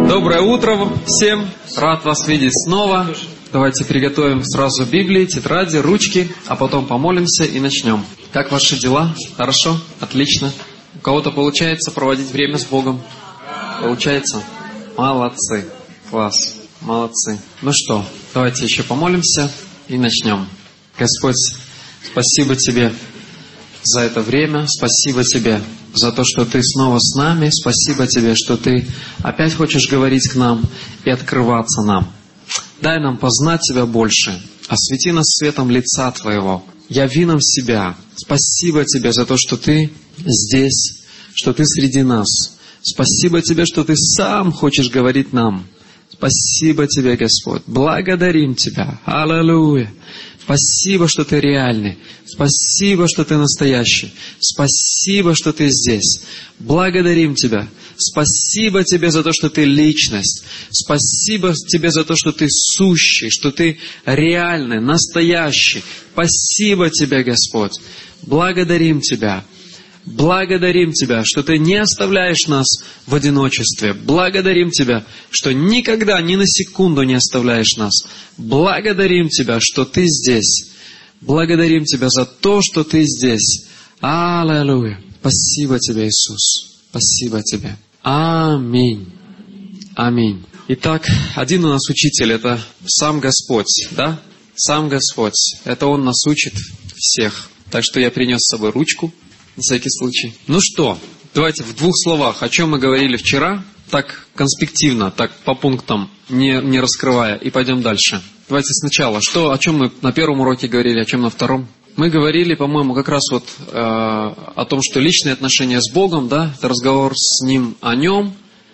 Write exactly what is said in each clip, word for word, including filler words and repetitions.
Доброе утро всем! Рад вас видеть снова. Давайте приготовим сразу Библии, тетради, ручки, а потом помолимся и начнем. Как ваши дела? Хорошо? Отлично. У кого-то получается проводить время с Богом? Получается? Молодцы. Класс. Молодцы. Ну что, давайте еще помолимся и начнем. Господь, спасибо Тебе за это время. Спасибо Тебе за то, что Ты снова с нами. Спасибо Тебе, что Ты опять хочешь говорить к нам и открываться нам. Дай нам познать Тебя больше. Освети нас светом лица Твоего. Яви нам себя. Спасибо Тебе за то, что Ты здесь, что Ты среди нас. Спасибо Тебе, что Ты сам хочешь говорить нам. Спасибо Тебе, Господь. Благодарим Тебя. Аллилуйя. Спасибо, что Ты реальный. Спасибо, что Ты настоящий. Спасибо, что Ты здесь. Благодарим Тебя. Спасибо Тебе за то, что Ты личность. Спасибо Тебе за то, что Ты сущий, что Ты реальный, настоящий. Спасибо Тебе, Господь. Благодарим Тебя. Благодарим Тебя, что Ты не оставляешь нас в одиночестве. Благодарим Тебя, что никогда, ни на секунду не оставляешь нас. Благодарим Тебя, что Ты здесь. Благодарим Тебя за то, что Ты здесь. Аллилуйя. Спасибо Тебе, Иисус. Спасибо Тебе. Аминь. Аминь. Итак, один у нас учитель, это сам Господь, да? Сам Господь. Это Он нас учит всех. Так что я принес с собой ручку. На всякий случай. Ну что, давайте в двух словах, о чем мы говорили вчера, так конспективно, так по пунктам, не, не раскрывая, и пойдем дальше. Давайте сначала, что, о чем мы на первом уроке говорили, о чем на втором? Мы говорили, по-моему, как раз вот э, о том, что личные отношения с Богом, да, это разговор с Ним о Нем,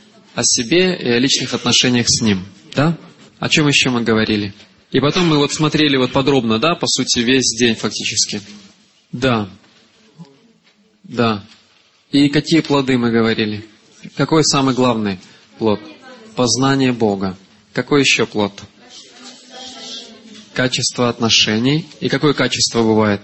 о себе и о личных отношениях с Ним, да? О чем еще мы говорили? И потом мы вот смотрели вот подробно, да, по сути, весь день фактически. Да. Да. И какие плоды мы говорили? Какой самый главный плод? Познание Бога. Какой еще плод? Качество отношений. И какое качество бывает?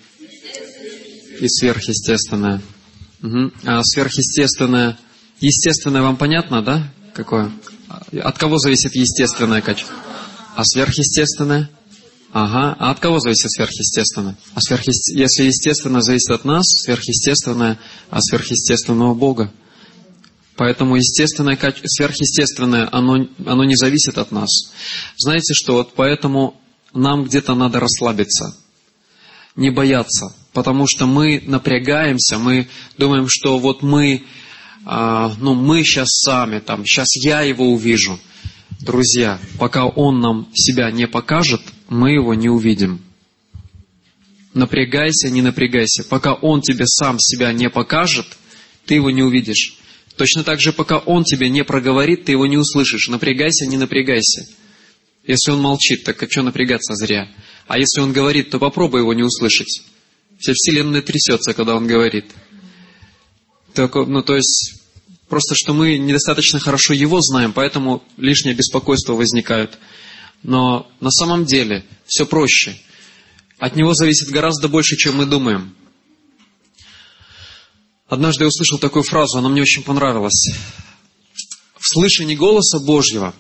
И сверхъестественное. Угу. А сверхъестественное... Естественное вам понятно, да? Какое? От кого зависит естественное качество? А сверхъестественное? Ага. А от кого зависит сверхъестественное? А сверхъесте... Если естественное зависит от нас, сверхъестественное от сверхъестественного Бога. Поэтому естественное, сверхъестественное, оно, оно не зависит от нас. Знаете что, вот поэтому нам где-то надо расслабиться, не бояться. Потому что мы напрягаемся, мы думаем, что вот мы, а, ну мы сейчас сами, там, сейчас я его увижу. Друзья, пока Он нам себя не покажет, мы Его не увидим. Напрягайся, не напрягайся. Пока Он тебе сам себя не покажет, ты Его не увидишь. Точно так же, пока Он тебе не проговорит, ты Его не услышишь. Напрягайся, не напрягайся. Если Он молчит, так а что напрягаться зря? А если Он говорит, то попробуй Его не услышать. Вся вселенная трясется, когда Он говорит. Так, ну, то есть... Просто что мы недостаточно хорошо Его знаем, поэтому лишнее беспокойство возникает. Но на самом деле все проще. От Него зависит гораздо больше, чем мы думаем. Однажды я услышал такую фразу, она мне очень понравилась. В слышании голоса Божьего,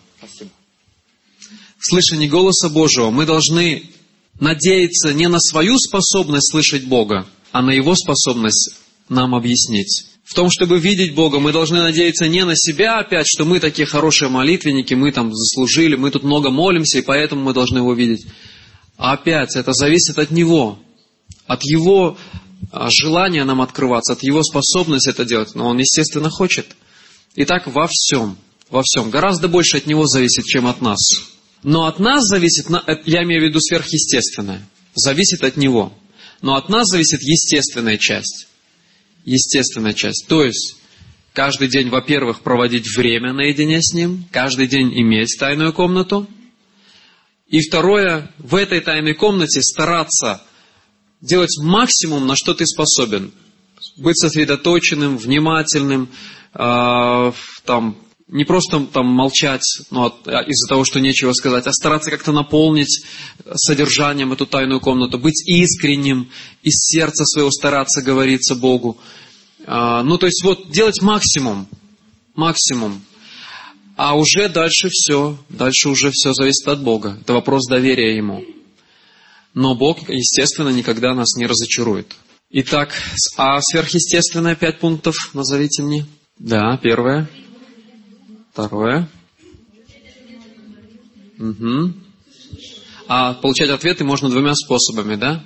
в слышании голоса Божьего мы должны надеяться не на свою способность слышать Бога, а на Его способность нам объяснить. В том, чтобы видеть Бога, мы должны надеяться не на себя опять, что мы такие хорошие молитвенники, мы там заслужили, мы тут много молимся, и поэтому мы должны Его видеть. А опять, это зависит от Него, от Его желания нам открываться, от Его способности это делать. Но Он, естественно, хочет. И так во всем, во всем. Гораздо больше от Него зависит, чем от нас. Но от нас зависит, я имею в виду сверхъестественное, зависит от Него. Но от нас зависит естественная часть. Естественная часть. То есть, каждый день, во-первых, проводить время наедине с Ним, каждый день иметь тайную комнату. И второе, в этой тайной комнате стараться делать максимум, на что ты способен. Быть сосредоточенным, внимательным, э, там, не просто там молчать, ну, из-за того, что нечего сказать, а стараться как-то наполнить содержанием эту тайную комнату, быть искренним, из сердца своего стараться говориться Богу. Ну, то есть, вот, делать максимум, максимум. А уже дальше все, дальше уже все зависит от Бога. Это вопрос доверия Ему. Но Бог, естественно, никогда нас не разочарует. Итак, а сверхъестественное пять пунктов назовите мне. Да, первое. Второе. Угу. А получать ответы можно двумя способами, да?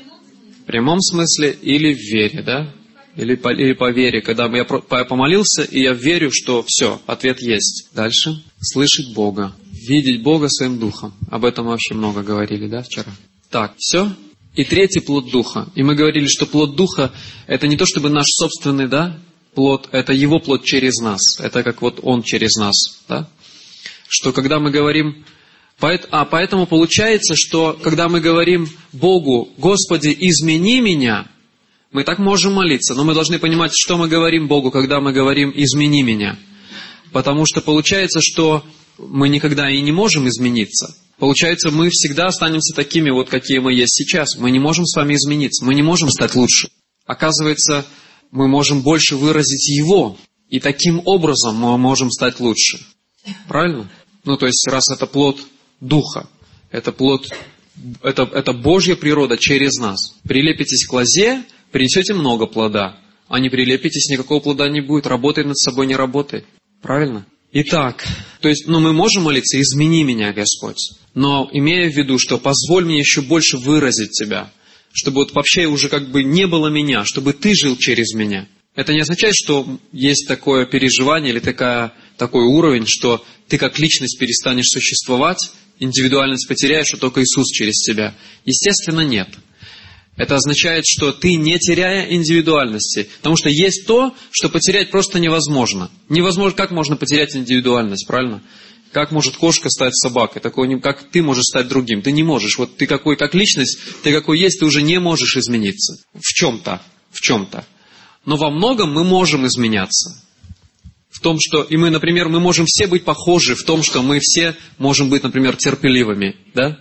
В прямом смысле или в вере, да? Или по, или по вере, когда я помолился, и я верю, что все, ответ есть. Дальше. Слышать Бога. Видеть Бога своим духом. Об этом мы вообще много говорили, да, вчера? Так, все. И третий плод Духа. И мы говорили, что плод Духа, это не то чтобы наш собственный, да, плод, это Его плод через нас. Это как вот Он через нас, да? Что когда мы говорим... А поэтому получается, что когда мы говорим Богу, Господи, измени меня, мы так можем молиться, но мы должны понимать, что мы говорим Богу, когда мы говорим измени меня. Потому что получается, что мы никогда и не можем измениться. Получается, мы всегда останемся такими, вот какие мы есть сейчас. Мы не можем с вами измениться, мы не можем стать лучше. Оказывается, мы можем больше выразить Его, и таким образом мы можем стать лучше. Правильно? Ну, то есть, раз это плод Духа, это плод, это, это Божья природа через нас. Прилепитесь к лозе, принесете много плода, а не прилепитесь, никакого плода не будет. Работай над собой, не работай. Правильно? Итак, то есть, ну, мы можем молиться, измени меня, Господь, но имея в виду, что позволь мне еще больше выразить Тебя, чтобы вот вообще уже как бы не было меня, чтобы Ты жил через меня. Это не означает, что есть такое переживание или такая, такой уровень, что ты как личность перестанешь существовать, индивидуальность потеряешь, что только Иисус через тебя. Естественно, нет. Это означает, что ты не теряя индивидуальности. Потому что есть то, что потерять просто невозможно. Невозможно, как можно потерять индивидуальность, правильно? Как может кошка стать собакой? Такого, как ты можешь стать другим? Ты не можешь. Вот ты какой, как личность, ты какой есть, ты уже не можешь измениться. В чем-то. В чем-то. Но во многом мы можем изменяться. В том, что, и мы, например, мы можем все быть похожи в том, что мы все можем быть, например, терпеливыми, да?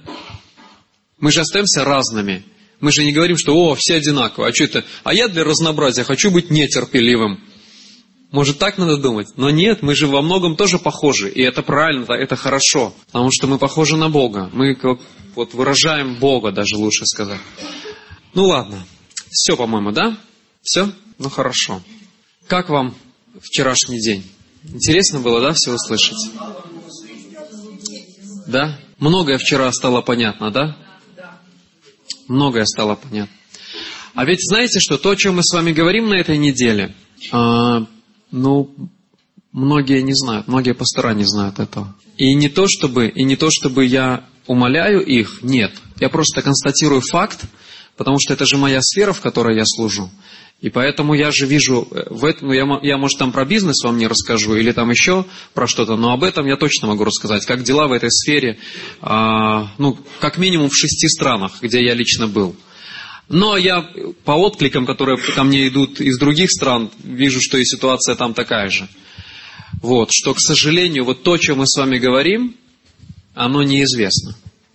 Мы же остаемся разными. Мы же не говорим, что, о, все одинаковые, а что это? А я для разнообразия хочу быть нетерпеливым. Может, так надо думать? Но нет, мы же во многом тоже похожи, и это правильно, это хорошо, потому что мы похожи на Бога. Мы вот выражаем Бога, даже лучше сказать. Ну ладно, все, по-моему, да? Все? Ну хорошо. Как вам вчерашний день? Интересно было, да, все услышать? Да? Многое вчера стало понятно, да? Многое стало понятно. А ведь знаете что, то, о чем мы с вами говорим на этой неделе, э, ну, многие не знают, многие пастора не знают этого. И не то, чтобы, и не то, чтобы я умоляю их, нет. Я просто констатирую факт, потому что это же моя сфера, в которой я служу. И поэтому я же вижу, в этом, ну, я, я, может, там про бизнес вам не расскажу, или там еще про что-то, но об этом я точно могу рассказать, как дела в этой сфере, а, ну, как минимум в шести странах, где я лично был. Но я по откликам, которые ко мне идут из других стран, вижу, что и ситуация там такая же. Вот, что, к сожалению, вот то, о чем мы с вами говорим, оно неизвестно.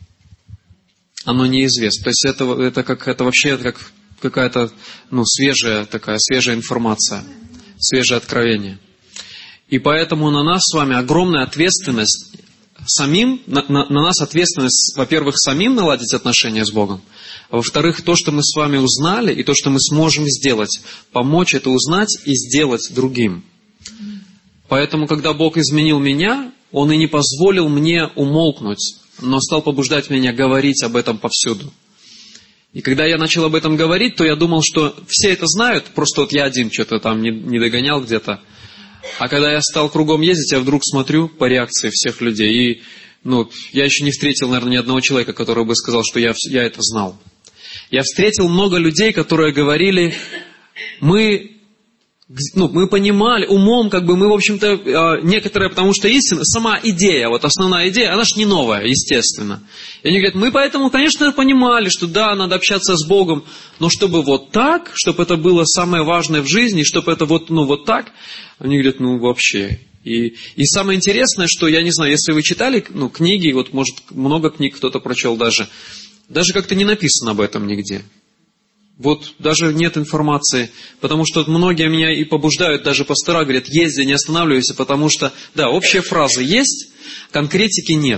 Оно неизвестно. То есть это, это, как, это вообще это как... какая-то, ну, свежая такая, свежая информация, свежее откровение. И поэтому на нас с вами огромная ответственность самим, на, на, на нас ответственность, во-первых, самим наладить отношения с Богом, а во-вторых, то, что мы с вами узнали, и то, что мы сможем сделать, помочь это узнать и сделать другим. Поэтому, когда Бог изменил меня, Он и не позволил мне умолкнуть, но стал побуждать меня говорить об этом повсюду. И когда я начал об этом говорить, то я думал, что все это знают, просто вот я один что-то там не, не догонял где-то. А когда я стал кругом ездить, я вдруг смотрю по реакции всех людей. И ну, я еще не встретил, наверное, ни одного человека, который бы сказал, что я, я это знал. Я встретил много людей, которые говорили, мы... Ну, мы понимали, умом, как бы мы, в общем-то, некоторые, потому что истина, сама идея, вот основная идея, она же не новая, естественно. И они говорят, мы поэтому, конечно, понимали, что да, надо общаться с Богом, но чтобы вот так, чтобы это было самое важное в жизни, чтобы это вот, ну, вот так, они говорят, ну, вообще. И, и самое интересное, что, я не знаю, если вы читали, ну, книги, вот, может, много книг кто-то прочел даже, даже как-то не написано об этом нигде. Вот даже нет информации, потому что многие меня и побуждают, даже пастора говорят, езди, не останавливайся, потому что, да, общие фразы есть, конкретики нет.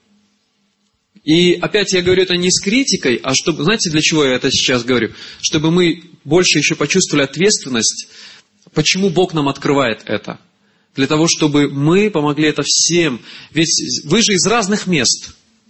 И опять я говорю это не с критикой, а чтобы, знаете, для чего я это сейчас говорю? Чтобы мы больше еще почувствовали ответственность, почему Бог нам открывает это. Для того, чтобы мы помогли это всем. Ведь вы же из разных мест.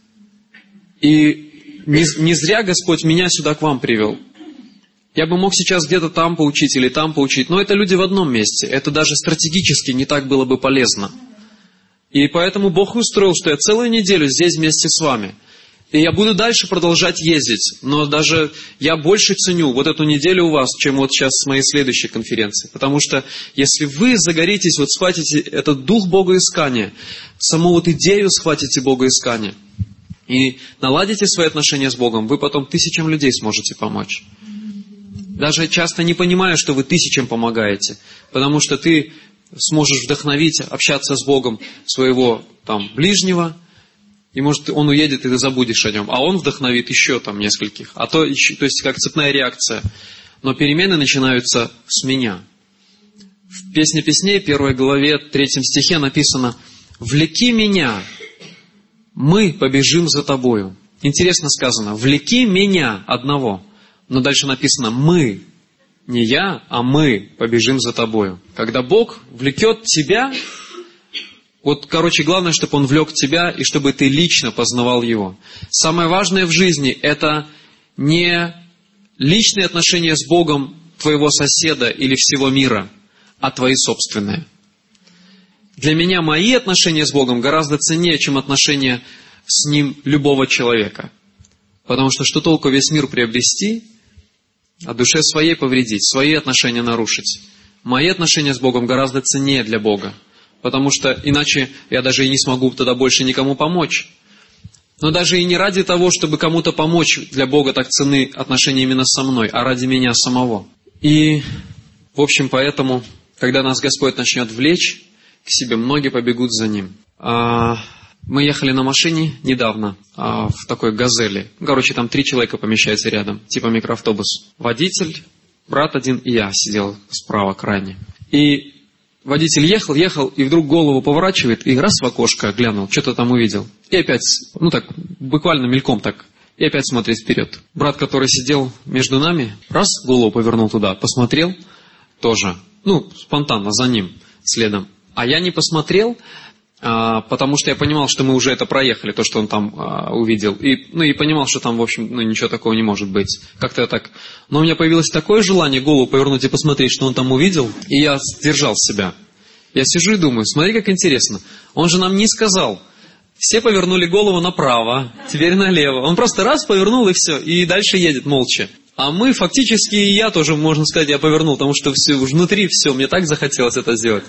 И не, не зря Господь меня сюда к вам привел. Я бы мог сейчас где-то там поучить или там поучить, но это люди в одном месте. Это даже стратегически не так было бы полезно. И поэтому Бог устроил, что я целую неделю здесь вместе с вами. И я буду дальше продолжать ездить. Но даже я больше ценю вот эту неделю у вас, чем вот сейчас с моей следующей конференции. Потому что если вы загоритесь, вот схватите этот дух богоискания, саму вот идею схватите богоискания и наладите свои отношения с Богом, вы потом тысячам людей сможете помочь. Даже часто не понимая, что вы тысячам помогаете, потому что ты сможешь вдохновить, общаться с Богом своего там ближнего, и может он уедет, и ты забудешь о нем, а он вдохновит еще там нескольких, а то еще, то есть как цепная реакция. Но перемены начинаются с меня. В Песне песней, первой главе, третьем стихе написано: «Влеки меня, мы побежим за тобою». Интересно сказано: «Влеки меня одного». Но дальше написано «мы». Не я, а мы побежим за тобою. Когда Бог влекет тебя, вот, короче, главное, чтобы Он влек тебя, и чтобы ты лично познавал Его. Самое важное в жизни – это не личные отношения с Богом твоего соседа или всего мира, а твои собственные. Для меня мои отношения с Богом гораздо ценнее, чем отношения с Ним любого человека. Потому что что толку весь мир приобрести, а душе своей повредить, свои отношения нарушить? Мои отношения с Богом гораздо ценнее для Бога. Потому что иначе я даже и не смогу тогда больше никому помочь. Но даже и не ради того, чтобы кому-то помочь, для Бога так ценны отношения именно со мной, а ради меня самого. И, в общем, поэтому, когда нас Господь начнет влечь к себе, многие побегут за Ним. Мы ехали на машине недавно, в такой «Газели». Короче, там три человека помещаются рядом, типа микроавтобус. Водитель, брат один и я сидел справа крайне. И водитель ехал, ехал, и вдруг голову поворачивает, и раз в окошко глянул, что-то там увидел. И опять, ну так, буквально мельком так, и опять смотрит вперед. Брат, который сидел между нами, раз голову повернул туда, посмотрел тоже, ну, спонтанно за ним, следом. А я не посмотрел, а, потому что я понимал, что мы уже это проехали, то, что он там а, увидел. И, ну, и понимал, что там, в общем, ну, ничего такого не может быть. Как-то так. Но у меня появилось такое желание голову повернуть и посмотреть, что он там увидел, и я сдержал себя. Я сижу и думаю, смотри, как интересно. Он же нам не сказал. Все повернули голову направо, теперь налево. Он просто раз повернул, и все, и дальше едет молча. А мы фактически, и я тоже, можно сказать, я повернул, потому что все, внутри все, мне так захотелось это сделать.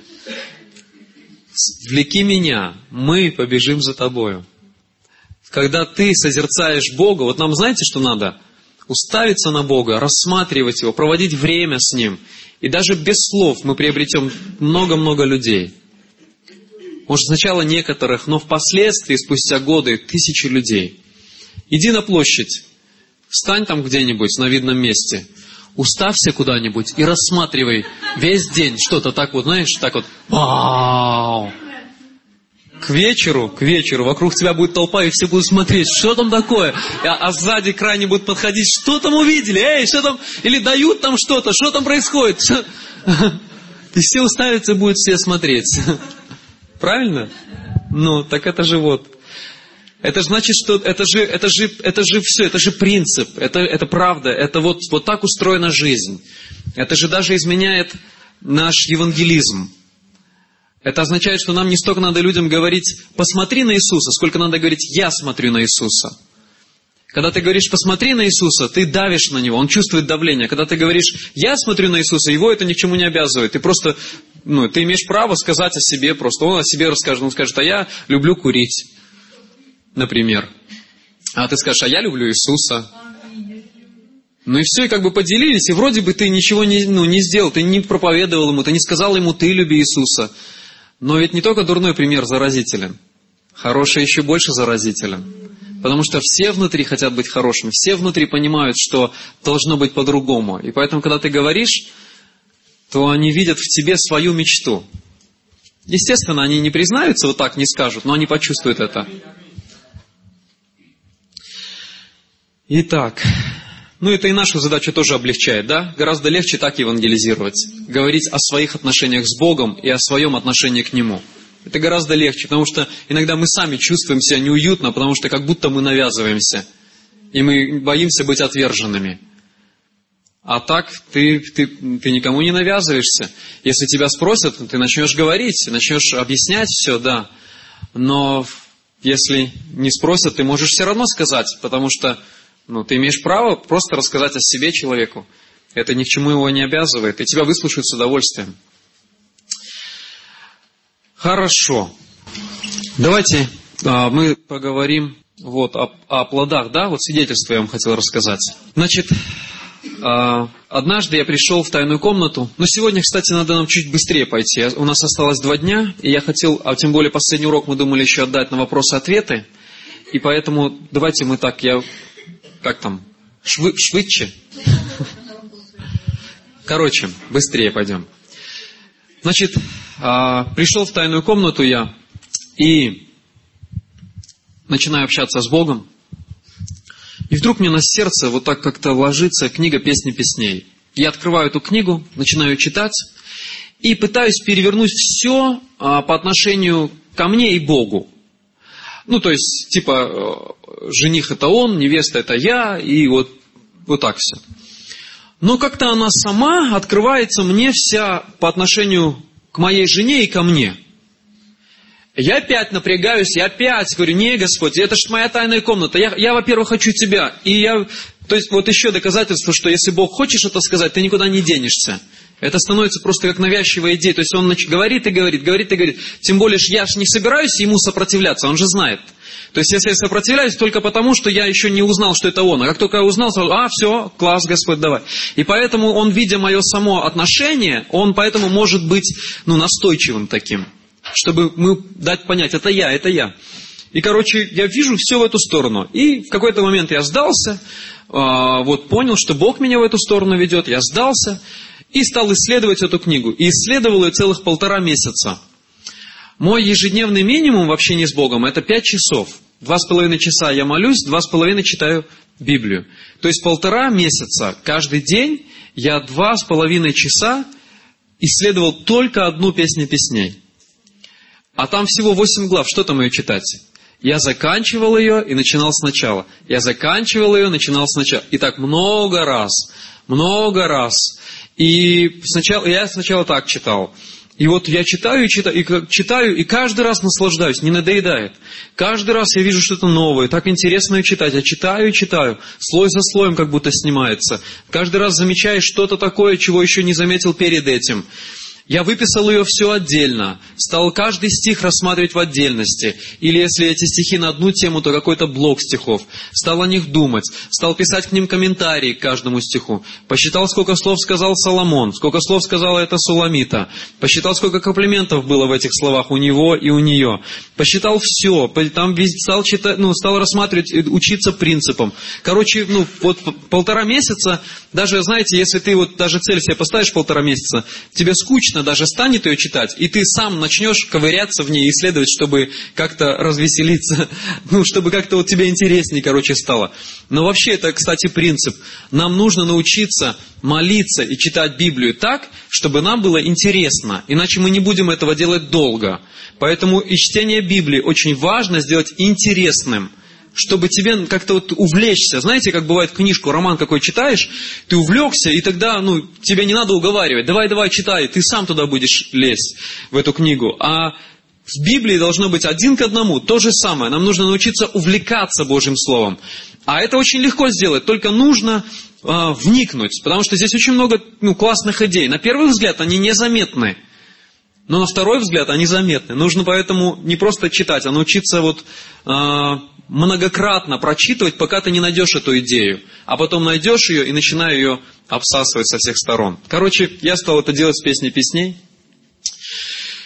«Влеки меня, мы побежим за тобою». Когда ты созерцаешь Бога, вот нам знаете, что надо? Уставиться на Бога, рассматривать Его, проводить время с Ним. И даже без слов мы приобретем много-много людей. Может, сначала некоторых, но впоследствии, спустя годы, тысячи людей. Иди на площадь, встань там где-нибудь на видном месте, уставься куда-нибудь и рассматривай весь день что-то так вот, знаешь, так вот, вау! К вечеру, к вечеру вокруг тебя будет толпа, и все будут смотреть, что там такое, а, а сзади крайне будут подходить, что там увидели, эй, что там, или дают там что-то, что там происходит, что... И все уставятся, будут все смотреть. Правильно? Ну, так это же вот. Это же значит, что это же, это же, это же все, это же принцип, это, это правда, это вот, вот так устроена жизнь. Это же даже изменяет наш евангелизм. Это означает, что нам не столько надо людям говорить «посмотри на Иисуса», сколько надо говорить «я смотрю на Иисуса». Когда ты говоришь «посмотри на Иисуса», ты давишь на Него, Он чувствует давление. Когда ты говоришь «я смотрю на Иисуса», Его это ни к чему не обязывает. Ты просто, ну, ты имеешь право сказать о себе просто. Он о себе расскажет, Он скажет: «А я люблю курить», например. А ты скажешь: «А я люблю Иисуса». Ну и все, и как бы поделились, и вроде бы ты ничего не, ну, не сделал, ты не проповедовал ему, ты не сказал ему «ты люби Иисуса». Но ведь не только дурной пример заразителен. Хороший еще больше заразителен. Потому что все внутри хотят быть хорошими, все внутри понимают, что должно быть по-другому. И поэтому, когда ты говоришь, то они видят в тебе свою мечту. Естественно, они не признаются, вот так не скажут, но они почувствуют это. Итак, ну это и нашу задачу тоже облегчает, да? Гораздо легче так евангелизировать. Говорить о своих отношениях с Богом и о своем отношении к Нему. Это гораздо легче, потому что иногда мы сами чувствуем себя неуютно, потому что как будто мы навязываемся. И мы боимся быть отверженными. А так ты, ты, ты никому не навязываешься. Если тебя спросят, ты начнешь говорить, начнешь объяснять все, да. Но если не спросят, ты можешь все равно сказать, потому что ну, ты имеешь право просто рассказать о себе человеку. Это ни к чему его не обязывает, и тебя выслушают с удовольствием. Хорошо. Давайте а, мы поговорим вот, о, о плодах, да, вот свидетельство я вам хотел рассказать. Значит, а, однажды я пришел в тайную комнату, но сегодня, кстати, надо нам чуть быстрее пойти. У нас осталось два дня, и я хотел, а тем более последний урок мы думали еще отдать на вопросы-ответы, и поэтому давайте мы так, я, как там, швы, швыдче? Короче, быстрее пойдем. Значит, пришел в тайную комнату я и начинаю общаться с Богом. И вдруг мне на сердце вот так как-то ложится книга «Песни песней». Я открываю эту книгу, начинаю читать и пытаюсь перевернуть все по отношению ко мне и Богу. Ну, то есть, типа, жених это он, невеста это я, и вот, вот так все. Но как-то она сама открывается мне вся по отношению к моей жене и ко мне. Я опять напрягаюсь, я опять говорю, не, Господь, это же моя тайная комната. Я, я, во-первых, хочу Тебя. И я, то есть, вот еще доказательство, что если Бог хочешь это сказать, ты никуда не денешься. Это становится просто как навязчивая идея. То есть, Он говорит и говорит, говорит и говорит. Тем более, я же не собираюсь ему сопротивляться, Он же знает. То есть, если я сопротивляюсь, только потому, что я еще не узнал, что это Он. А как только я узнал, сразу, а, все, класс, Господь, давай. И поэтому Он, видя мое само отношение, Он поэтому может быть, ну, настойчивым таким. Чтобы мы дать понять, это я, это я. И, короче, я вижу все в эту сторону. И в какой-то момент я сдался, вот понял, что Бог меня в эту сторону ведет, я сдался и стал исследовать эту книгу. И исследовал ее целых полтора месяца. Мой ежедневный минимум в общении с Богом это пять часов. Два с половиной часа я молюсь, два с половиной читаю Библию. То есть полтора месяца каждый день я два с половиной часа исследовал только одну песню песней. А там всего восемь глав, что там ее читать? Я заканчивал ее и начинал сначала. Я заканчивал ее, начинал сначала. И так много раз, много раз. И сначала, я сначала так читал. И вот я читаю, читаю, и читаю, и каждый раз наслаждаюсь, не надоедает. Каждый раз я вижу что-то новое, так интересно ее читать. Я читаю и читаю, слой за слоем как будто снимается. Каждый раз замечаешь что-то такое, чего еще не заметил перед этим. Я выписал ее все отдельно, стал каждый стих рассматривать в отдельности. Или если эти стихи на одну тему, то какой-то блок стихов. Стал о них думать, стал писать к ним комментарии к каждому стиху. Посчитал, сколько слов сказал Соломон, сколько слов сказала эта Суламита. Посчитал, сколько комплиментов было в этих словах у него и у нее. Посчитал все, там стал, читать, ну, стал рассматривать, учиться принципам. Короче, ну, вот полтора месяца, даже, знаете, если ты вот даже цель себе поставишь полтора месяца, тебе скучно даже станет ее читать, и ты сам начнешь ковыряться в ней, исследовать, чтобы как-то развеселиться, ну, чтобы как-то вот тебе интереснее, короче, стало. Но вообще это, кстати, принцип. Нам нужно научиться молиться и читать Библию так, чтобы нам было интересно, иначе мы не будем этого делать долго. Поэтому и чтение Библии очень важно сделать интересным, чтобы тебе как-то вот увлечься. Знаете, как бывает книжку, роман какой читаешь, ты увлекся, и тогда, ну, тебе не надо уговаривать. Давай, давай, читай, ты сам туда будешь лезть, в эту книгу. А в Библии должно быть один к одному, то же самое. Нам нужно научиться увлекаться Божьим Словом. А это очень легко сделать, только нужно э, вникнуть, потому что здесь очень много, ну, классных идей. На первый взгляд они незаметны. Но на второй взгляд они заметны. Нужно поэтому не просто читать, а научиться вот э, многократно прочитывать, пока ты не найдешь эту идею. А потом найдешь ее и начинаешь ее обсасывать со всех сторон. Короче, я стал это делать с песней песней.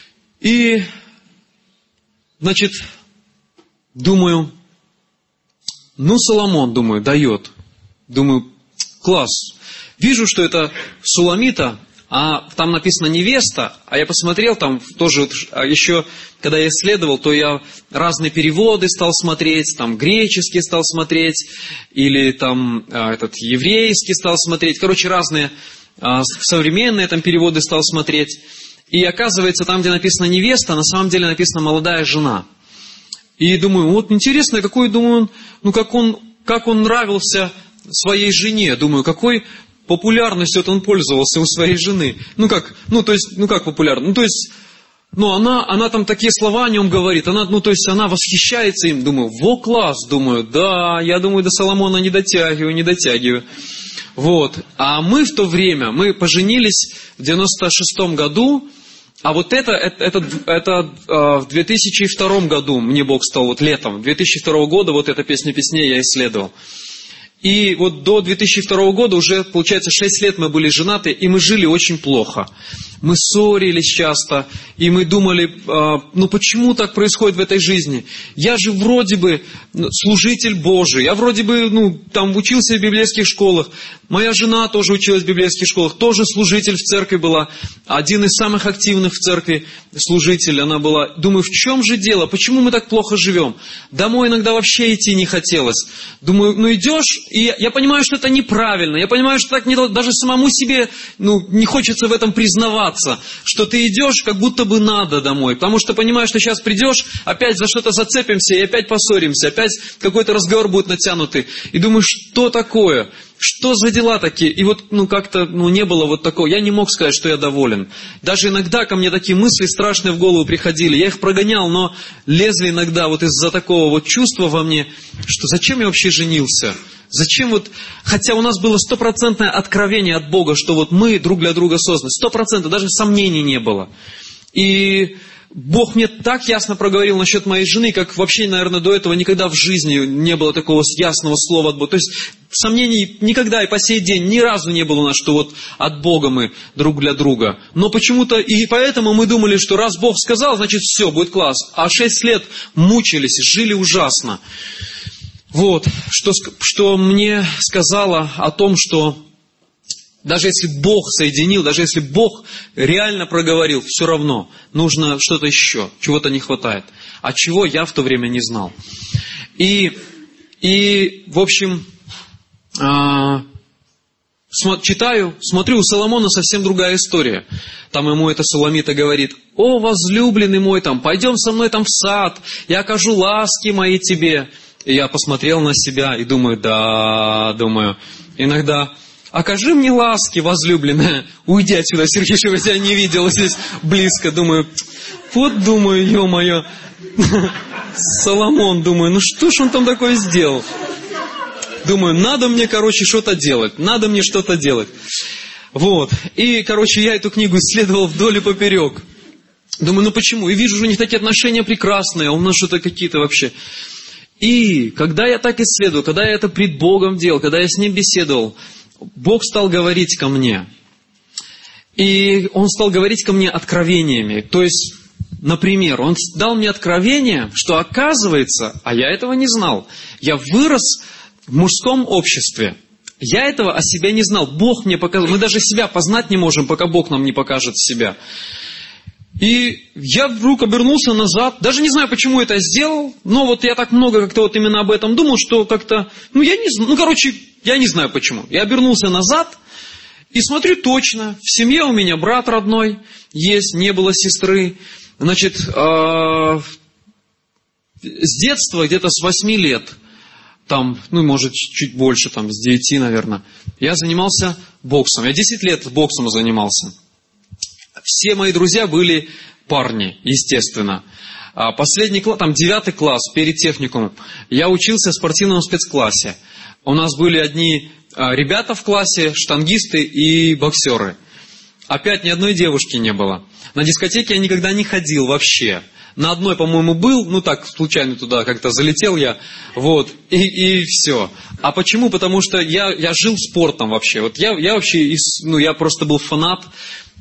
И, значит, думаю, Ну, Соломон, думаю, дает. Думаю, класс. Вижу, что это Суламита, а там написано невеста, а я посмотрел там тоже, а еще, когда я исследовал, то я разные переводы стал смотреть, там греческий стал смотреть, или там а, этот еврейский стал смотреть, короче, разные а, современные там переводы стал смотреть. И оказывается, там, где написано невеста, на самом деле написано молодая жена. И думаю, вот интересно, какой, думаю, ну как он, как он нравился своей жене, думаю, какой популярностью вот он пользовался у своей жены. Ну как, ну то есть, ну как популярно, ну то есть, ну она, она там такие слова о нем говорит, она, ну то есть она восхищается им, думаю, во класс, думаю, да, я думаю, до Соломона не дотягиваю, не дотягиваю. Вот, а мы в то время, мы поженились в девяносто шестом году, а вот это, это, это, это э, в две тысячи втором году мне Бог стал, вот летом, две тысячи второго года, вот эта «Песня песней» я исследовал. И вот до две тысячи второго года уже, получается, шесть лет мы были женаты, и мы жили очень плохо. Мы ссорились часто, и мы думали, э, ну почему так происходит в этой жизни? Я же вроде бы служитель Божий, я вроде бы, ну, там учился в библейских школах, моя жена тоже училась в библейских школах, тоже служитель в церкви была, один из самых активных в церкви служителей она была. Думаю, в чем же дело? Почему мы так плохо живем? Домой иногда вообще идти не хотелось. Думаю, ну идешь, и я понимаю, что это неправильно, я понимаю, что так не, даже самому себе, ну, не хочется в этом признаваться, что ты идешь, как будто бы надо домой, потому что понимаешь, что сейчас придешь, опять за что-то зацепимся и опять поссоримся, опять какой-то разговор будет натянутый. И думаю, что такое? Что за дела такие? И вот, ну, как-то, ну, не было вот такого. Я не мог сказать, что я доволен. Даже иногда ко мне такие мысли страшные в голову приходили. Я их прогонял, но лезли иногда вот из-за такого вот чувства во мне, что зачем я вообще женился? Зачем вот... Хотя у нас было стопроцентное откровение от Бога, что вот мы друг для друга созданы. Сто процентов, даже сомнений не было. И... Бог мне так ясно проговорил насчет моей жены, как вообще, наверное, до этого никогда в жизни не было такого ясного слова от Бога. То есть сомнений никогда и по сей день ни разу не было у нас, что вот от Бога мы друг для друга. Но почему-то и поэтому мы думали, что раз Бог сказал, значит все, будет класс. А шесть лет мучились, жили ужасно. Вот, что, что мне сказала о том, что... Даже если Бог соединил, даже если Бог реально проговорил, все равно нужно что-то еще, чего-то не хватает. А чего я в то время не знал. И, и в общем, э, читаю, смотрю, у Соломона совсем другая история. Там ему эта Суламита говорит: «О, возлюбленный мой, там, пойдем со мной там в сад, я окажу ласки мои тебе». И я посмотрел на себя и думаю, да, думаю, иногда... «Окажи мне ласки, возлюбленная, уйди отсюда, Сергей, чтобы я тебя не видел здесь близко». Думаю, вот, думаю, ё-моё, Соломон, думаю, ну что ж он там такое сделал? Думаю, надо мне, короче, что-то делать, надо мне что-то делать. Вот, и, короче, я эту книгу исследовал вдоль и поперек. Думаю, ну почему? И вижу, что у них такие отношения прекрасные, а у нас что-то какие-то вообще... И когда я так исследовал, когда я это пред Богом делал, когда я с Ним беседовал, Бог стал говорить ко мне. И Он стал говорить ко мне откровениями. То есть, например, Он дал мне откровение, что оказывается, а я этого не знал, я вырос в мужском обществе. Я этого о себе не знал. Бог мне показал. Мы даже себя познать не можем, пока Бог нам не покажет себя. И я вдруг обернулся назад, даже не знаю, почему это сделал, но вот я так много как-то вот именно об этом думал, что как-то, ну я не знаю, ну короче, я не знаю почему. Я обернулся назад и смотрю точно, в семье у меня брат родной есть, не было сестры. Значит, э, с детства, где-то с восьми лет, там, ну может чуть больше, там с девяти, наверное, я занимался боксом. Я десять лет боксом занимался. Все мои друзья были парни, естественно. Последний класс, там девятый класс, перед техникумом, я учился в спортивном спецклассе. У нас были одни ребята в классе, штангисты и боксеры. Опять ни одной девушки не было. На дискотеке я никогда не ходил вообще. На одной, по-моему, был, ну так, случайно туда как-то залетел я, вот, и, и все. А почему? Потому что я, я жил спортом вообще. Вот я, я вообще, ну я просто был фанат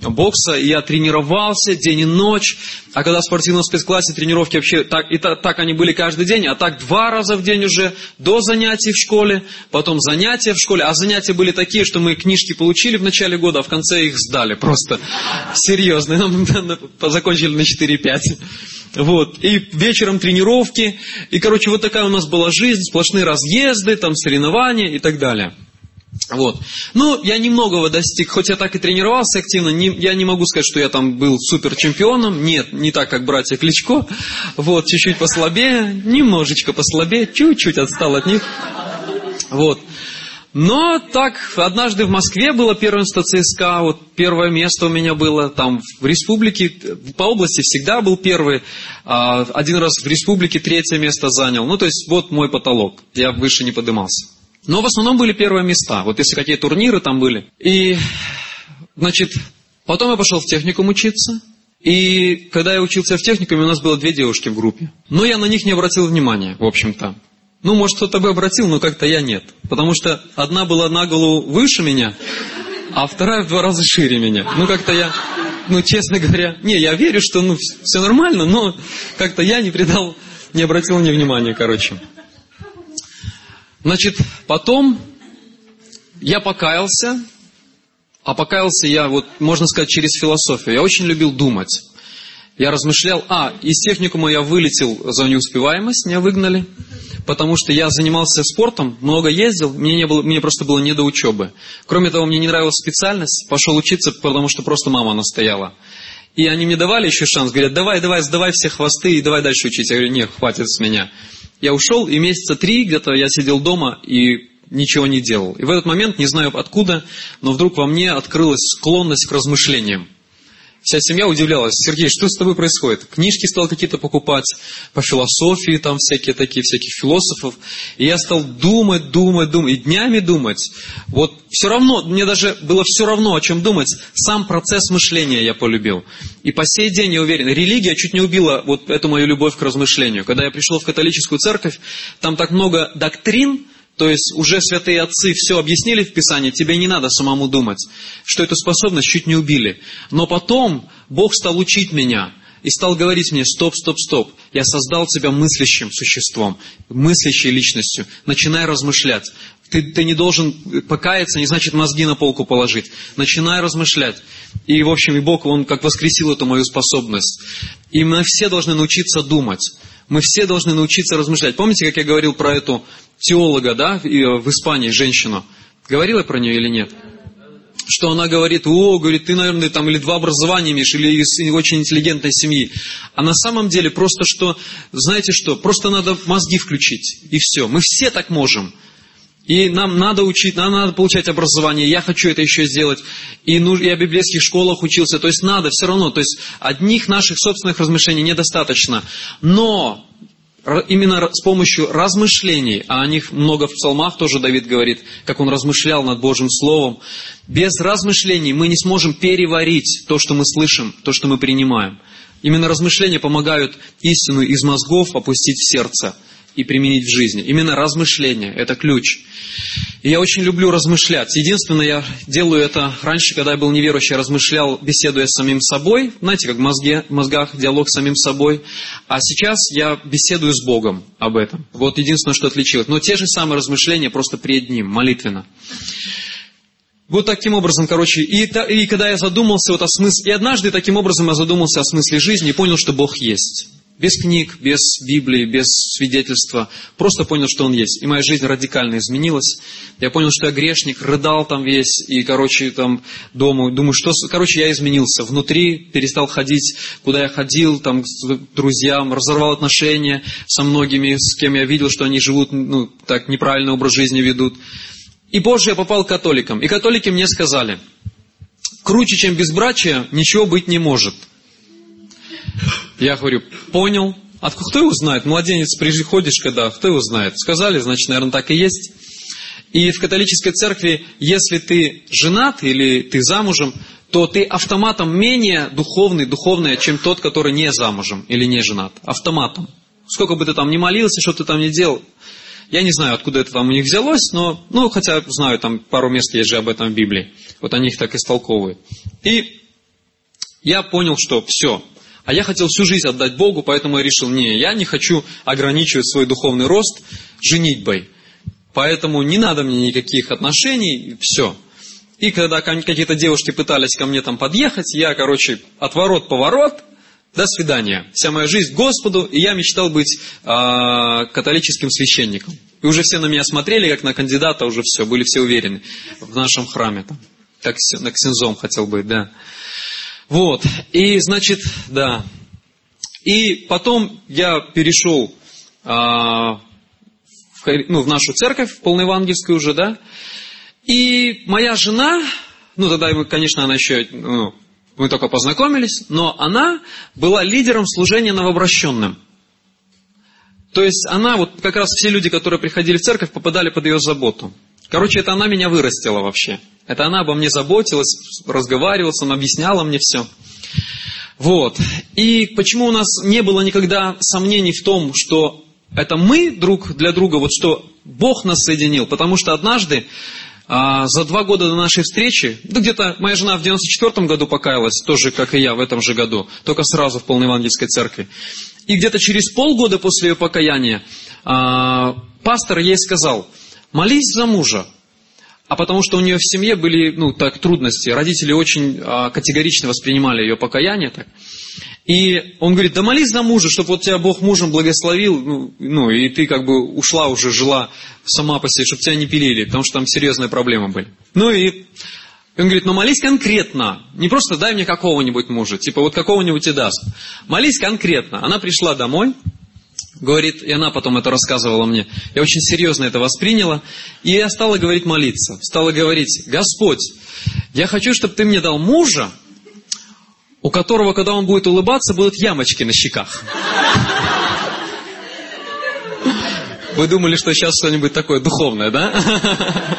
бокса, и я тренировался день и ночь. А когда в спортивном спецклассе тренировки вообще так, и так, так они были каждый день, а так два раза в день уже, до занятий в школе, потом занятия в школе. А занятия были такие, что мы книжки получили в начале года, а в конце их сдали просто. Серьезно, нам закончили на четыре-пять. Вот. И вечером тренировки. И, короче, вот такая у нас была жизнь, сплошные разъезды, там соревнования и так далее. Вот. Ну, я немногого достиг, хоть я так и тренировался активно, не, я не могу сказать, что я там был супер чемпионом, нет, не так, как братья Кличко, вот, чуть-чуть послабее, немножечко послабее, чуть-чуть отстал от них, вот. Но так, однажды в Москве было первенство ЦСКА, вот первое место у меня было, там в республике, по области всегда был первый, один раз в республике третье место занял, ну, то есть, вот мой потолок, я выше не поднимался. Но в основном были первые места, вот если какие турниры там были. И, значит, потом я пошел в техникум учиться. И когда я учился в техникуме, у нас было две девушки в группе. Но я на них не обратил внимания, в общем-то. Ну, может, кто-то бы обратил, но как-то я нет. Потому что одна была на голову выше меня, а вторая в два раза шире меня. Ну, как-то я, ну, честно говоря, не, я верю, что, ну, все нормально, но как-то я не придал, не обратил ни внимания, короче. Значит, потом я покаялся, а покаялся я, вот, можно сказать, через философию. Я очень любил думать. Я размышлял, а, из техникума я вылетел за неуспеваемость, меня выгнали, потому что я занимался спортом, много ездил, мне, не было, мне просто было не до учебы. Кроме того, мне не нравилась специальность, пошел учиться, потому что просто мама настояла. И они мне давали еще шанс, говорят, давай, давай, сдавай все хвосты и давай дальше учить. Я говорю, нет, хватит с меня. Я ушел, и месяца три где-то я сидел дома и ничего не делал. И в этот момент, не знаю откуда, но вдруг во мне открылась склонность к размышлениям. Вся семья удивлялась. Сергей, что с тобой происходит? Книжки стал какие-то покупать по философии, там всякие такие, всяких философов. И я стал думать, думать, думать, и днями думать. Вот все равно, мне даже было все равно, о чем думать. Сам процесс мышления я полюбил. И по сей день я уверен, религия чуть не убила вот эту мою любовь к размышлению. Когда я пришел в католическую церковь, там так много доктрин, то есть уже святые отцы все объяснили в Писании, тебе не надо самому думать, что эту способность чуть не убили. Но потом Бог стал учить меня и стал говорить мне, стоп, стоп, стоп, я создал тебя мыслящим существом, мыслящей личностью, начинай размышлять. Ты, ты не должен покаяться, не значит мозги на полку положить. Начинай размышлять. И, в общем, и Бог, Он как воскресил эту мою способность. И мы все должны научиться думать. Мы все должны научиться размышлять. Помните, как я говорил про эту теолога, да, в Испании, женщину? Говорил я про нее или нет? Что она говорит, о, говорит, ты, наверное, там или два образования имеешь, или из очень интеллигентной семьи. А на самом деле просто что, знаете что, просто надо мозги включить, и все. Мы все так можем. И нам надо учить, нам надо получать образование, я хочу это еще сделать. И я в библейских школах учился, то есть надо все равно. То есть одних наших собственных размышлений недостаточно. Но именно с помощью размышлений, а о них много в псалмах тоже Давид говорит, как он размышлял над Божьим Словом. Без размышлений мы не сможем переварить то, что мы слышим, то, что мы принимаем. Именно размышления помогают истину из мозгов опустить в сердце и применить в жизни. Именно размышление – это ключ. И я очень люблю размышлять. Единственное, я делаю это раньше, когда я был неверующий, я размышлял, беседуя с самим собой. Знаете, как в, мозге, в мозгах диалог с самим собой. А сейчас я беседую с Богом об этом. Вот единственное, что отличилось. Но те же самые размышления, просто пред Ним, молитвенно. Вот таким образом, короче, и, и когда я задумался вот о смысле, и однажды таким образом я задумался о смысле жизни и понял, что Бог есть. Без книг, без Библии, без свидетельства. Просто понял, что Он есть. И моя жизнь радикально изменилась. Я понял, что я грешник, рыдал там весь. И, короче, там дома, думаю, что... Короче, я изменился. Внутри перестал ходить, куда я ходил, там, к друзьям. Разорвал отношения со многими, с кем я видел, что они живут, ну, так, неправильный образ жизни ведут. И позже я попал к католикам. И католики мне сказали, круче, чем безбрачие, ничего быть не может. Я говорю, понял. А кто его знает? Младенец приходишь, когда, кто его знает? Сказали, значит, наверное, так и есть. И в католической церкви, если ты женат или ты замужем, то ты автоматом менее духовный, духовный, чем тот, который не замужем или не женат. Автоматом. Сколько бы ты там ни молился, что ты там ни делал. Я не знаю, откуда это там у них взялось, но, ну, хотя знаю, там пару мест есть же об этом в Библии. Вот они их так истолковывают. И я понял, что все. А я хотел всю жизнь отдать Богу, поэтому я решил, не, я не хочу ограничивать свой духовный рост женитьбой. Поэтому не надо мне никаких отношений, все. И когда какие-то девушки пытались ко мне там подъехать, я, короче, отворот-поворот, до свидания. Вся моя жизнь Господу, и я мечтал быть э, католическим священником. И уже все на меня смотрели, как на кандидата, уже все, были все уверены в нашем храме. Там, как ксензом хотел быть, да. Вот, и, значит, да. И потом я перешел э, в, ну, в нашу церковь, полноевангельскую уже, да. И моя жена, ну, тогда, конечно, она еще, ну, мы только познакомились, но она была лидером служения новообращенным. То есть она, вот как раз все люди, которые приходили в церковь, попадали под ее заботу. Короче, это она меня вырастила вообще. Это она обо мне заботилась, разговаривала, она объясняла мне все. Вот. И почему у нас не было никогда сомнений в том, что это мы друг для друга, вот что Бог нас соединил. Потому что однажды, а, за два года до нашей встречи, да где-то моя жена в девяносто четвёртом году покаялась, тоже как и я в этом же году, только сразу в полноевангельской церкви. И где-то через полгода после ее покаяния а, пастор ей сказал: молись за мужа. А потому что у нее в семье были, ну, так, трудности. Родители очень а, категорично воспринимали ее покаяние. Так. И он говорит: да молись за мужа, чтобы вот тебя Бог мужем благословил, ну, ну, и ты как бы ушла уже, жила сама по себе, чтобы тебя не пилили, потому что там серьезные проблемы были. Ну и он говорит: ну молись конкретно, не просто дай мне какого-нибудь мужа, типа вот какого-нибудь и даст. Молись конкретно. Она пришла домой, говорит, и она потом это рассказывала мне. Я очень серьезно это восприняла. И я стала говорить, молиться. Стала говорить: Господь, я хочу, чтобы ты мне дал мужа, у которого, когда он будет улыбаться, будут ямочки на щеках. Вы думали, что сейчас что-нибудь такое духовное, да?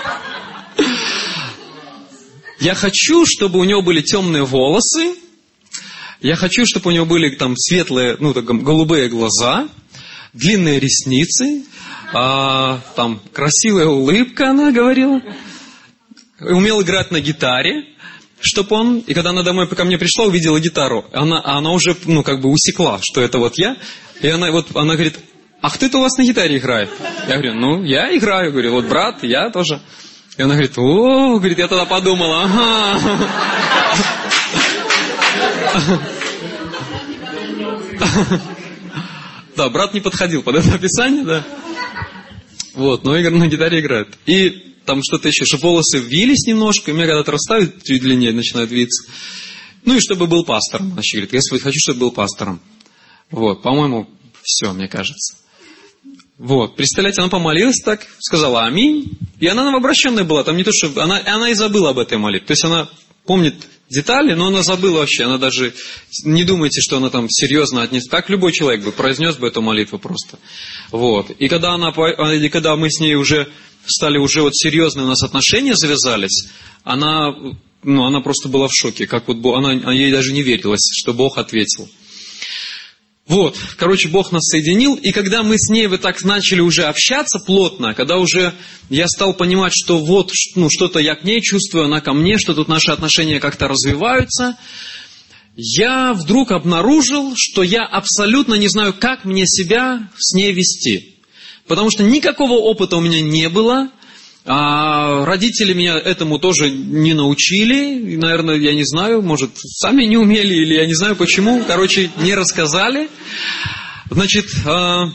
Я хочу, чтобы у него были темные волосы. Я хочу, чтобы у него были там светлые, ну, так, голубые глаза, длинные ресницы, а, там красивая улыбка, она говорила. Умел играть на гитаре, чтобы он... И когда она домой ко мне пришла, увидела гитару, она, она уже, ну, как бы усекла, что это вот я. И она, вот, она говорит: а кто это у вас на гитаре играет? Я говорю: ну, я играю. Говорю: вот брат, я тоже. И она говорит: о, говорит, я тогда подумала, ага. Да, брат не подходил под это описание, да. Вот, но Игорь на гитаре играет. И там что-то еще, чтобы волосы вились немножко, и у меня когда отрастают, чуть длиннее начинают виться. Ну и чтобы был пастором. Значит, говорит: Господи, хочу, чтобы был пастором. Вот, по-моему, все, мне кажется. Вот, представляете, она помолилась так, сказала аминь. И она новообращенная была, там не то, что... Она, она и забыла об этой молитве. То есть она помнит детали, но она забыла вообще. Она даже... Не думайте, что она там серьезно отнесла. Как любой человек бы произнес бы эту молитву просто. Вот. И когда, она, и когда мы с ней уже стали, уже вот серьезные у нас отношения завязались, она, ну, она просто была в шоке. Как вот она, ей даже не верилось, что Бог ответил. Вот, короче, Бог нас соединил, и когда мы с ней вот так начали уже общаться плотно, когда уже я стал понимать, что вот, ну, что-то я к ней чувствую, она ко мне, что тут наши отношения как-то развиваются, я вдруг обнаружил, что я абсолютно не знаю, как мне себя с ней вести. Потому что никакого опыта у меня не было, а родители меня этому тоже не научили, и, наверное, я не знаю, может, сами не умели, или я не знаю почему, короче, не рассказали. Значит, а,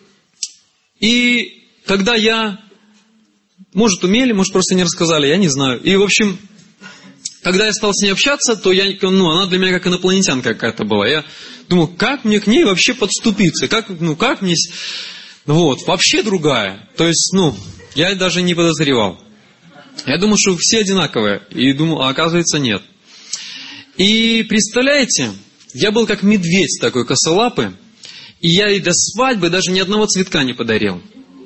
и когда я, может, умели, может, просто не рассказали, я не знаю. И, в общем, когда я стал с ней общаться, то я, ну, она для меня как инопланетянка какая-то была. Я думал, как мне к ней вообще подступиться, как, ну, как мне... Вот, вообще другая. То есть, ну... Я даже не подозревал. Я думал, что все одинаковые. И думал, а оказывается, нет. И представляете, я был как медведь такой косолапый, и я ей до свадьбы даже ни одного цветка не подарил.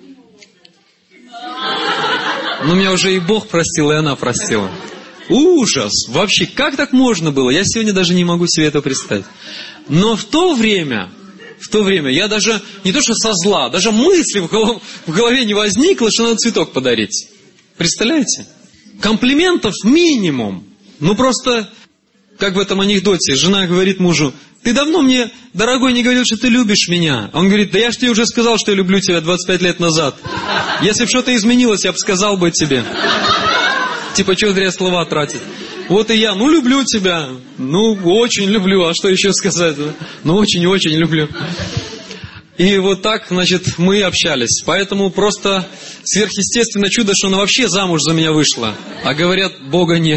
Но меня уже и Бог простил, и она простила. Ужас! Вообще, как так можно было? Я сегодня даже не могу себе это представить. Но в то время... В то время я даже, не то что со зла, даже мысли в голове, в голове не возникло, что надо цветок подарить. Представляете? Комплиментов минимум. Ну просто, как в этом анекдоте, жена говорит мужу: ты давно мне, дорогой, не говорил, что ты любишь меня. Он говорит: да я ж тебе уже сказал, что я люблю тебя двадцать пять лет назад. Если бы что-то изменилось, я бы сказал бы тебе. Типа, что зря слова тратить. Вот и я, ну, люблю тебя. Ну, очень люблю, а что еще сказать? Ну, очень-очень люблю. И вот так, значит, мы общались. Поэтому просто сверхъестественное чудо, что она вообще замуж за меня вышла. А говорят, Бога нет.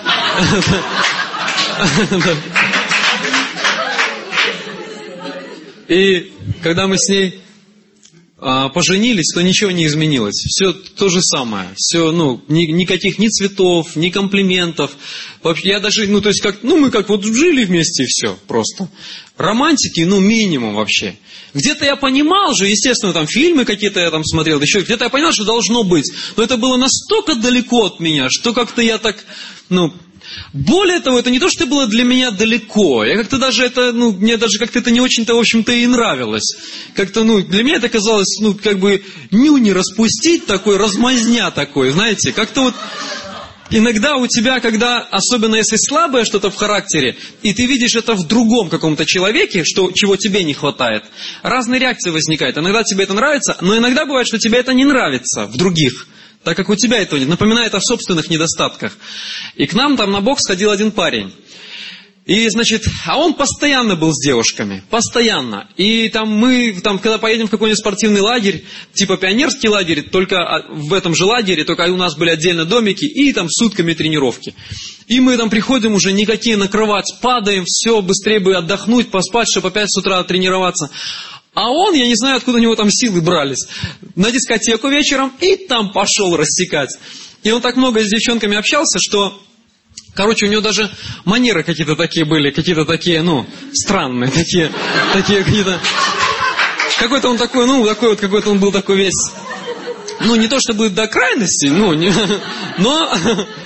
И когда мы с ней а, поженились, то ничего не изменилось. Все то же самое. Все, ну, ни, никаких ни цветов, ни комплиментов. Вообще, я даже, ну, то есть, как, ну, мы как вот жили вместе и все, просто. Романтики, ну, минимум вообще. Где-то я понимал же, естественно, там фильмы какие-то я там смотрел, еще где-то я понимал, что должно быть. Но это было настолько далеко от меня, что как-то я так, ну... Более того, это не то, что было для меня далеко. Я как-то даже это, ну, мне даже как-то это не очень-то, в общем-то, и нравилось. Как-то, ну, для меня это казалось, ну, как бы нюни распустить такой, размазня такой, знаете. Как-то вот иногда у тебя, когда, особенно если слабое что-то в характере, и ты видишь это в другом каком-то человеке, что, чего тебе не хватает, разные реакции возникают. Иногда тебе это нравится, но иногда бывает, что тебе это не нравится в других. Так как у тебя это напоминает о собственных недостатках. И к нам там на бокс ходил один парень. И, значит, а он постоянно был с девушками. Постоянно. И там мы, там, когда поедем в какой-нибудь спортивный лагерь, типа пионерский лагерь, только в этом же лагере, только у нас были отдельно домики, и там сутками тренировки. И мы там приходим уже никакие на кровать, падаем, все, быстрее бы отдохнуть, поспать, чтобы опять с утра тренироваться. А он, я не знаю, откуда у него там силы брались, на дискотеку вечером и там пошел рассекать. И он так много с девчонками общался, что, короче, у него даже манеры какие-то такие были, какие-то такие, ну, странные, такие, такие какие-то... Какой-то он такой, ну, такой вот, какой-то он был такой весь... Ну, не то чтобы до крайности, ну, не... но...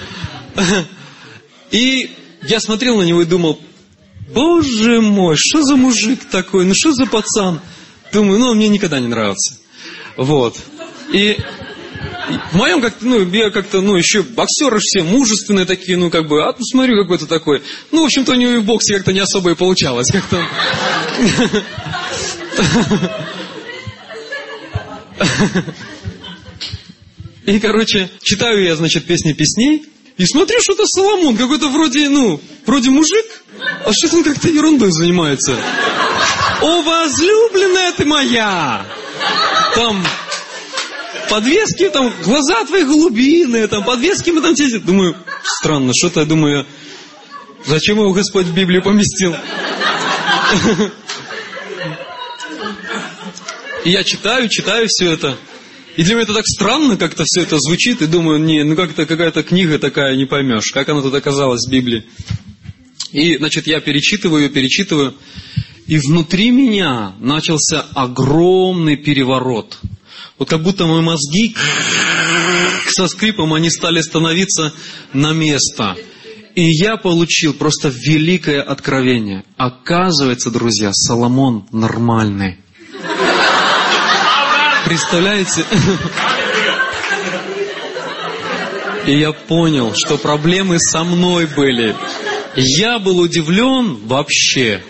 И я смотрел на него и думал: боже мой, что за мужик такой, ну что за пацан? Думаю, ну, он мне никогда не нравился. Вот. И в моем как-то, ну, я как-то, ну, еще боксеры все мужественные такие, ну, как бы, а ну, смотрю, какой-то такой. Ну, в общем-то, у него и в боксе как-то не особо и получалось. Как-то... И, короче, читаю я, значит, песни песней, и смотрю, что-то Соломон, какой-то вроде, ну, вроде мужик, а что-то он как-то ерундой занимается. О, возлюбленная ты моя! Там подвески, там, глаза твои голубиные, там, подвески мы там тебе... Думаю, странно, что-то, я думаю, зачем его Господь в Библию поместил? И я читаю, читаю все это. И для меня это так странно как-то все это звучит. И думаю, не, ну как-то какая-то книга такая, не поймешь. Как она тут оказалась в Библии. И, значит, я перечитываю ее, перечитываю. И внутри меня начался огромный переворот. Вот как будто мои мозги со скрипом, они стали становиться на место. И я получил просто великое откровение. Оказывается, друзья, Соломон нормальный. Представляете? И я понял, что проблемы со мной были. Я был удивлен вообще.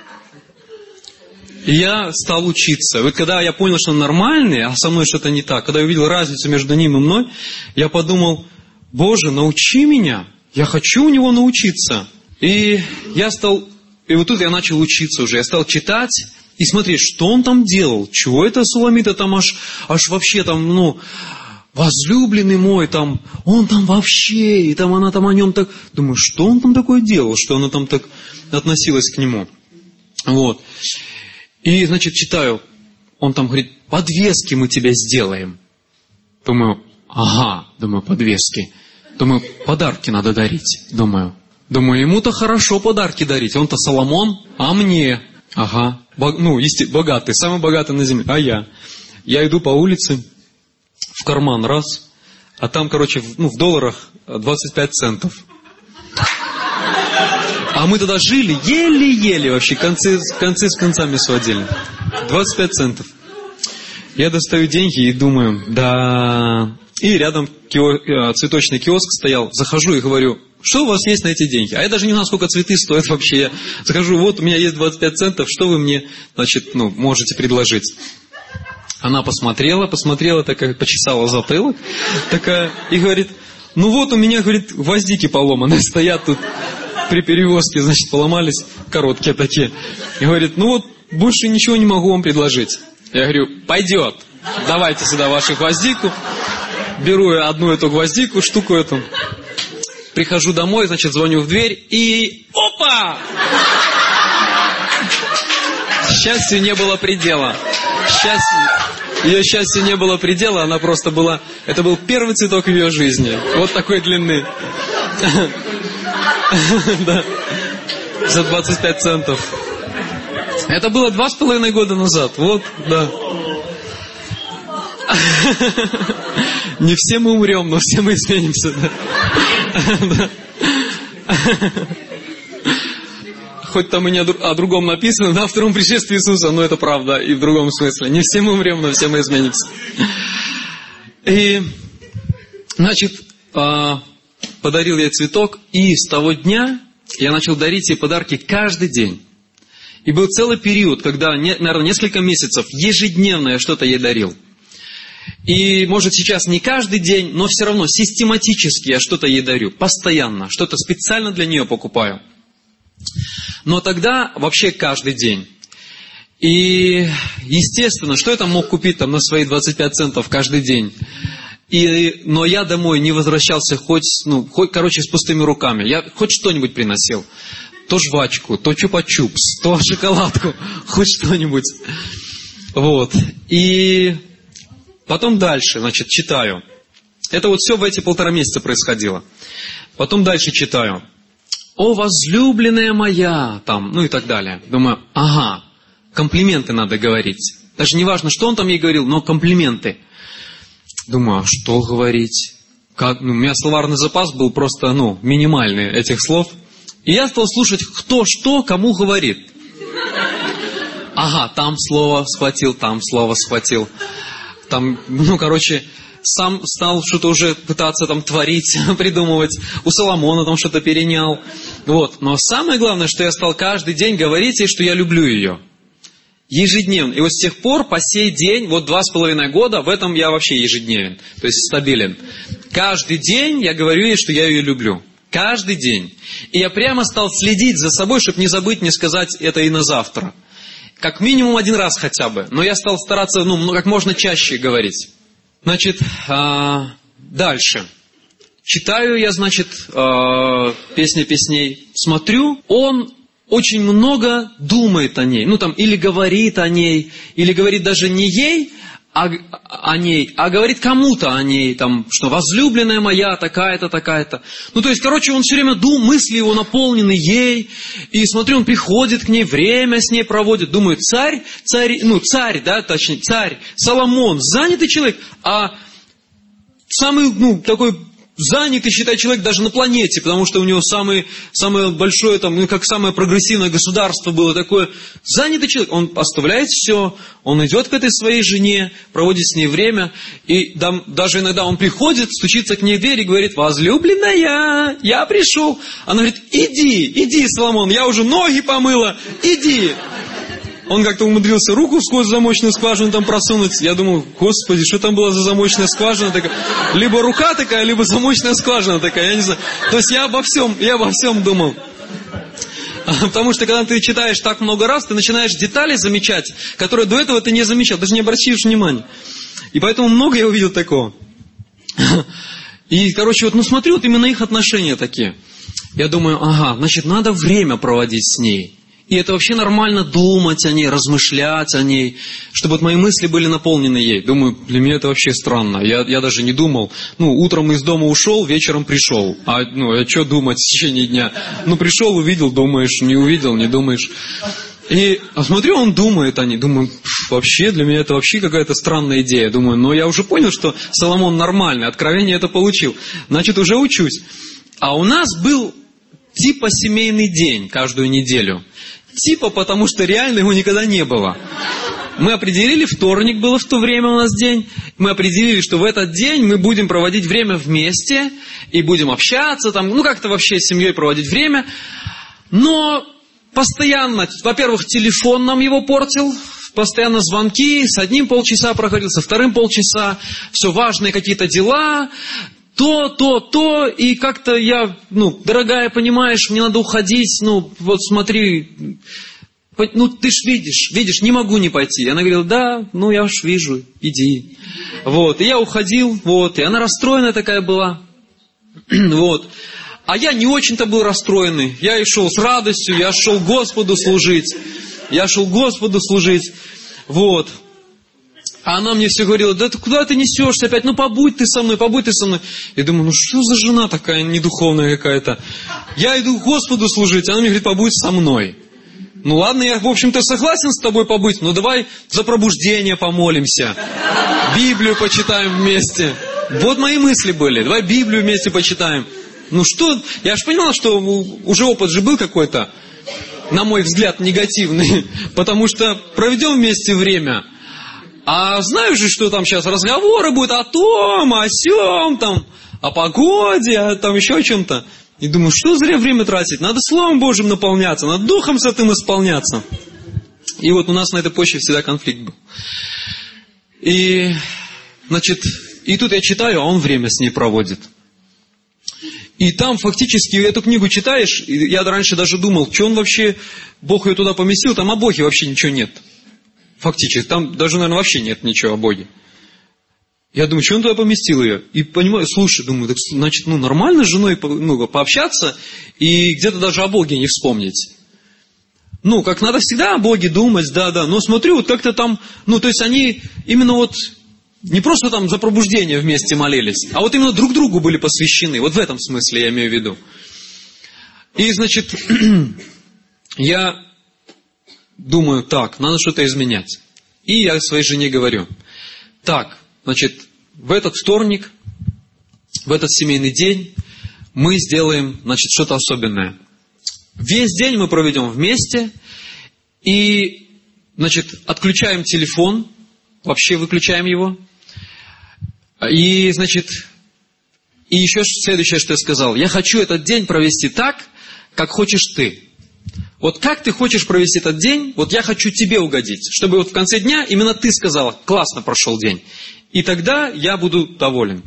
И я стал учиться. Вот когда я понял, что он нормальный, а со мной что-то не так, когда я увидел разницу между ним и мной, я подумал: Боже, научи меня. Я хочу у него научиться. И я стал... И вот тут я начал учиться уже. Я стал читать и смотреть, что он там делал. Чего это Суламита там аж, аж вообще там, ну... Возлюбленный мой, там, он там вообще, и там она там о нем так... Думаю, что он там такое делал, что она там так относилась к нему. Вот. И, значит, читаю, он там говорит: подвески мы тебе сделаем. Думаю, ага, думаю, подвески. Думаю, подарки надо дарить, думаю. Думаю, ему-то хорошо подарки дарить, он-то Соломон, а мне? Ага, Бог, ну, естественно, богатый, самый богатый на земле, а я? Я иду по улице, в карман раз, а там, короче, в, ну, в долларах двадцать пять центов. А мы тогда жили еле-еле вообще, концы, концы с концами сводили. двадцать пять центов. Я достаю деньги и думаю, да... И рядом кио... цветочный киоск стоял, захожу и говорю: что у вас есть на эти деньги? А я даже не знаю, сколько цветы стоят вообще. Я захожу, вот у меня есть двадцать пять центов, что вы мне, значит, ну, можете предложить? Она посмотрела, посмотрела, такая, почесала затылок, такая, и говорит, ну вот у меня, говорит, гвоздики поломаны, стоят тут при перевозке, значит, поломались, короткие такие. И говорит, ну вот, больше ничего не могу вам предложить. Я говорю, пойдет, давайте сюда вашу гвоздику. Беру я одну эту гвоздику, штуку эту. Прихожу домой, значит, звоню в дверь и... Опа! Счастью не было предела. Счастью... Ее счастью не было предела, она просто была... Это был первый цветок в ее жизни. Вот такой длины. Да. За двадцать пять центов. Это было два с половиной года назад. Вот, да. Не все мы умрем, но все мы изменимся. Да. Хоть там и не о другом написано, да, о втором пришествии Иисуса, но это правда и в другом смысле. Не все мы умрем, но все мы изменимся. И, значит, подарил ей цветок, и с того дня я начал дарить ей подарки каждый день. И был целый период, когда, наверное, несколько месяцев ежедневно я что-то ей дарил. И, может, сейчас не каждый день, но все равно систематически я что-то ей дарю. Постоянно. Что-то специально для нее покупаю. Но тогда вообще каждый день. И, естественно, что я там мог купить там, на свои двадцать пять центов каждый день? И, но я домой не возвращался хоть, ну, хоть, короче, с пустыми руками. Я хоть что-нибудь приносил. То жвачку, то чупа-чупс, то шоколадку. Хоть что-нибудь. Вот. И потом дальше, значит, читаю. Это вот все в эти полтора месяца происходило. Потом дальше читаю. «О, возлюбленная моя!» там, ну и так далее. Думаю, ага, комплименты надо говорить. Даже не важно, что он там ей говорил, но комплименты. Думаю, а что говорить? Как? Ну, у меня словарный запас был просто, ну, минимальный этих слов. И я стал слушать, кто что кому говорит. Ага, там слово схватил, там слово схватил. Там, ну, короче... Сам стал что-то уже пытаться там творить, придумывать. У Соломона там что-то перенял. Вот. Но самое главное, что я стал каждый день говорить ей, что я люблю ее. Ежедневно. И вот с тех пор, по сей день, вот два с половиной года, в этом я вообще ежедневен. То есть стабилен. Каждый день я говорю ей, что я ее люблю. Каждый день. И я прямо стал следить за собой, чтобы не забыть, не сказать это и на завтра. Как минимум один раз хотя бы. Но я стал стараться, ну, как можно чаще говорить. Значит, а, дальше. Читаю я, значит, а, «Песня песней». Смотрю, он очень много думает о ней. Ну, там, или говорит о ней, или говорит даже не ей, а, о ней, а говорит кому-то о ней, там, что возлюбленная моя такая-то, такая-то. Ну, то есть, короче, он все время думает, мысли его наполнены ей, и смотрю, он приходит к ней, время с ней проводит, думаю, царь, царь, ну, царь, да, точнее, царь, Соломон, занятый человек, а самый, ну, такой... занятый, считай, человек даже на планете, потому что у него самый, самое большое, там, ну, как самое прогрессивное государство было такое. Занятый человек, он оставляет все, он идет к этой своей жене, проводит с ней время, и там, даже иногда он приходит, стучится к ней в дверь и говорит, возлюбленная, я пришел. Она говорит, иди, иди, Соломон, я уже ноги помыла, иди. Он как-то умудрился руку сквозь замочную скважину там просунуть. Я думал, господи, что там была за замочная скважина такая? Либо рука такая, либо замочная скважина такая, я не знаю. То есть я обо всем, я обо всем думал. Потому что когда ты читаешь так много раз, ты начинаешь детали замечать, которые до этого ты не замечал, даже не обращаешь внимания. И поэтому много я увидел такого. И, короче, вот, ну смотрю, вот именно их отношения такие. Я думаю, ага, значит, надо время проводить с ней. И это вообще нормально думать о ней, размышлять о ней, чтобы вот мои мысли были наполнены ей. Думаю, для меня это вообще странно. Я, я даже не думал. Ну, утром из дома ушел, вечером пришел. А, ну, а что думать в течение дня? Ну, пришел, увидел, думаешь, не увидел, не думаешь. И а смотрю, он думает о ней. Думаю, вообще, для меня это вообще какая-то странная идея. Думаю, но я уже понял, что Соломон нормальный, откровение это получил. Значит, уже учусь. А у нас был типа семейный день каждую неделю. Типа, потому что реально его никогда не было. Мы определили, вторник было в то время у нас день, мы определили, что в этот день мы будем проводить время вместе, и будем общаться, там, ну как-то вообще с семьей проводить время, но постоянно, во-первых, телефон нам его портил, постоянно звонки, с одним полчаса проходил, со вторым полчаса, все важные какие-то дела, то, то, то, и как-то я, ну, дорогая, понимаешь, мне надо уходить, ну, вот смотри, ну, ты ж видишь, видишь, не могу не пойти. И она говорила, да, ну, я уж вижу, иди. Вот, и я уходил, вот, и она расстроенная такая была, вот. А я не очень-то был расстроенный, я и шел с радостью, я шел Господу служить, я шел Господу служить, вот. А она мне все говорила, да ты куда ты несешься опять, ну побудь ты со мной, побудь ты со мной. Я думаю, ну что за жена такая недуховная какая-то. Я иду к Господу служить, она мне говорит, побудь со мной. Ну ладно, я в общем-то согласен с тобой побыть, но давай за пробуждение помолимся, Библию почитаем вместе. Вот мои мысли были, давай Библию вместе почитаем. Ну что, я же понимал, что уже опыт же был какой-то, на мой взгляд, негативный, потому что проведем вместе время. А знаю же, что там сейчас разговоры будут о том, о сём, там, о погоде, о там еще о чем-то. И думаю, что зря время тратить? Надо Словом Божьим наполняться, надо Духом Святым исполняться. И вот у нас на этой почве всегда конфликт был. И, значит, и тут я читаю, а он время с ней проводит. И там фактически эту книгу читаешь, и я раньше даже думал, что он вообще, Бог ее туда поместил, там о Боге вообще ничего нет. Фактически, там даже, наверное, вообще нет ничего о Боге. Я думаю, что он туда поместил ее? И понимаю, слушай, думаю, так, значит, ну, нормально с женой ну, пообщаться и где-то даже о Боге не вспомнить. Ну, как надо всегда о Боге думать, да-да, но смотрю, вот как-то там, ну, то есть они именно вот, не просто там за пробуждение вместе молились, а вот именно друг другу были посвящены, вот в этом смысле я имею в виду. И, значит, я... Думаю, так, надо что-то изменять. И я своей жене говорю, так, значит, в этот вторник, в этот семейный день мы сделаем, значит, что-то особенное. Весь день мы проведем вместе и, значит, отключаем телефон, вообще выключаем его. И, значит, и еще следующее, что я сказал, я хочу этот день провести так, как хочешь ты. Вот как ты хочешь провести этот день, вот я хочу тебе угодить, чтобы вот в конце дня именно ты сказала, классно прошел день. И тогда я буду доволен.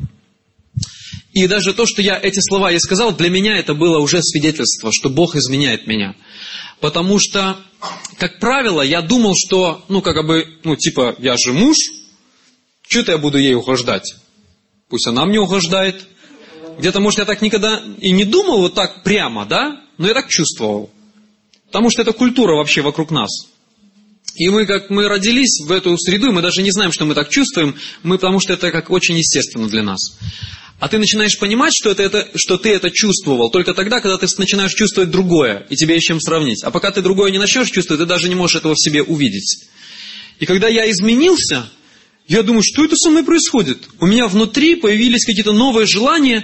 И даже то, что я эти слова ей сказал, для меня это было уже свидетельство, что Бог изменяет меня. Потому что, как правило, я думал, что, ну, как бы, ну, типа, я же муж, что-то я буду ей угождать. Пусть она мне угождает. Где-то, может, я так никогда и не думал вот так прямо, да, но я так чувствовал. Потому что это культура вообще вокруг нас. И мы, как мы родились в эту среду, мы даже не знаем, что мы так чувствуем, мы, потому что это как очень естественно для нас. А ты начинаешь понимать, что, это, это, что ты это чувствовал только тогда, когда ты начинаешь чувствовать другое, и тебе есть чем сравнить. А пока ты другое не начнешь чувствовать, ты даже не можешь этого в себе увидеть. И когда я изменился, я думаю, что это со мной происходит? У меня внутри появились какие-то новые желания,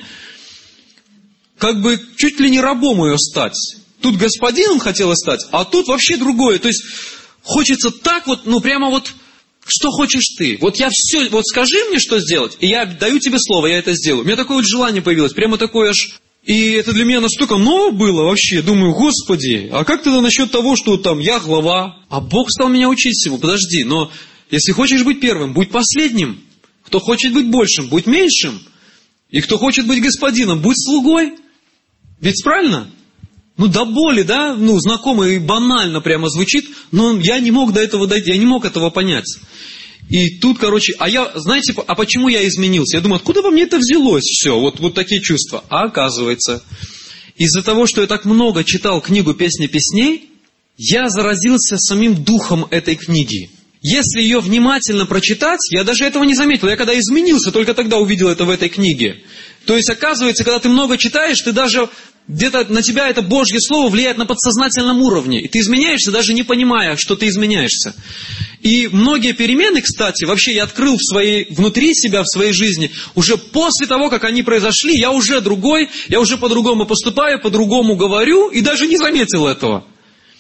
как бы чуть ли не рабом ее стать. Тут господином хотела стать, а тут вообще другое. То есть хочется так вот, ну прямо вот, что хочешь ты. Вот я все, вот скажи мне, что сделать, и я даю тебе слово, я это сделаю. У меня такое вот желание появилось, прямо такое аж... И это для меня настолько ново было вообще. Думаю, Господи, а как тогда насчет того, что там я глава, а Бог стал меня учить всему? Подожди, но если хочешь быть первым, будь последним. Кто хочет быть большим, будь меньшим. И кто хочет быть господином, будь слугой. Ведь правильно? Ну, до боли, да, ну, знакомо и банально прямо звучит, но я не мог до этого дойти, я не мог этого понять. И тут, короче, а я, знаете, а почему я изменился? Я думаю, откуда во мне это взялось все, вот, вот такие чувства? А оказывается, из-за того, что я так много читал книгу «Песни песней», я заразился самим духом этой книги. Если ее внимательно прочитать, я даже этого не заметил. Я когда изменился, только тогда увидел это в этой книге. То есть, оказывается, когда ты много читаешь, ты даже... Где-то на тебя это Божье Слово влияет на подсознательном уровне. И ты изменяешься, даже не понимая, что ты изменяешься. И многие перемены, кстати, вообще я открыл в своей, внутри себя, в своей жизни, уже после того, как они произошли, я уже другой, я уже по-другому поступаю, по-другому говорю, и даже не заметил этого.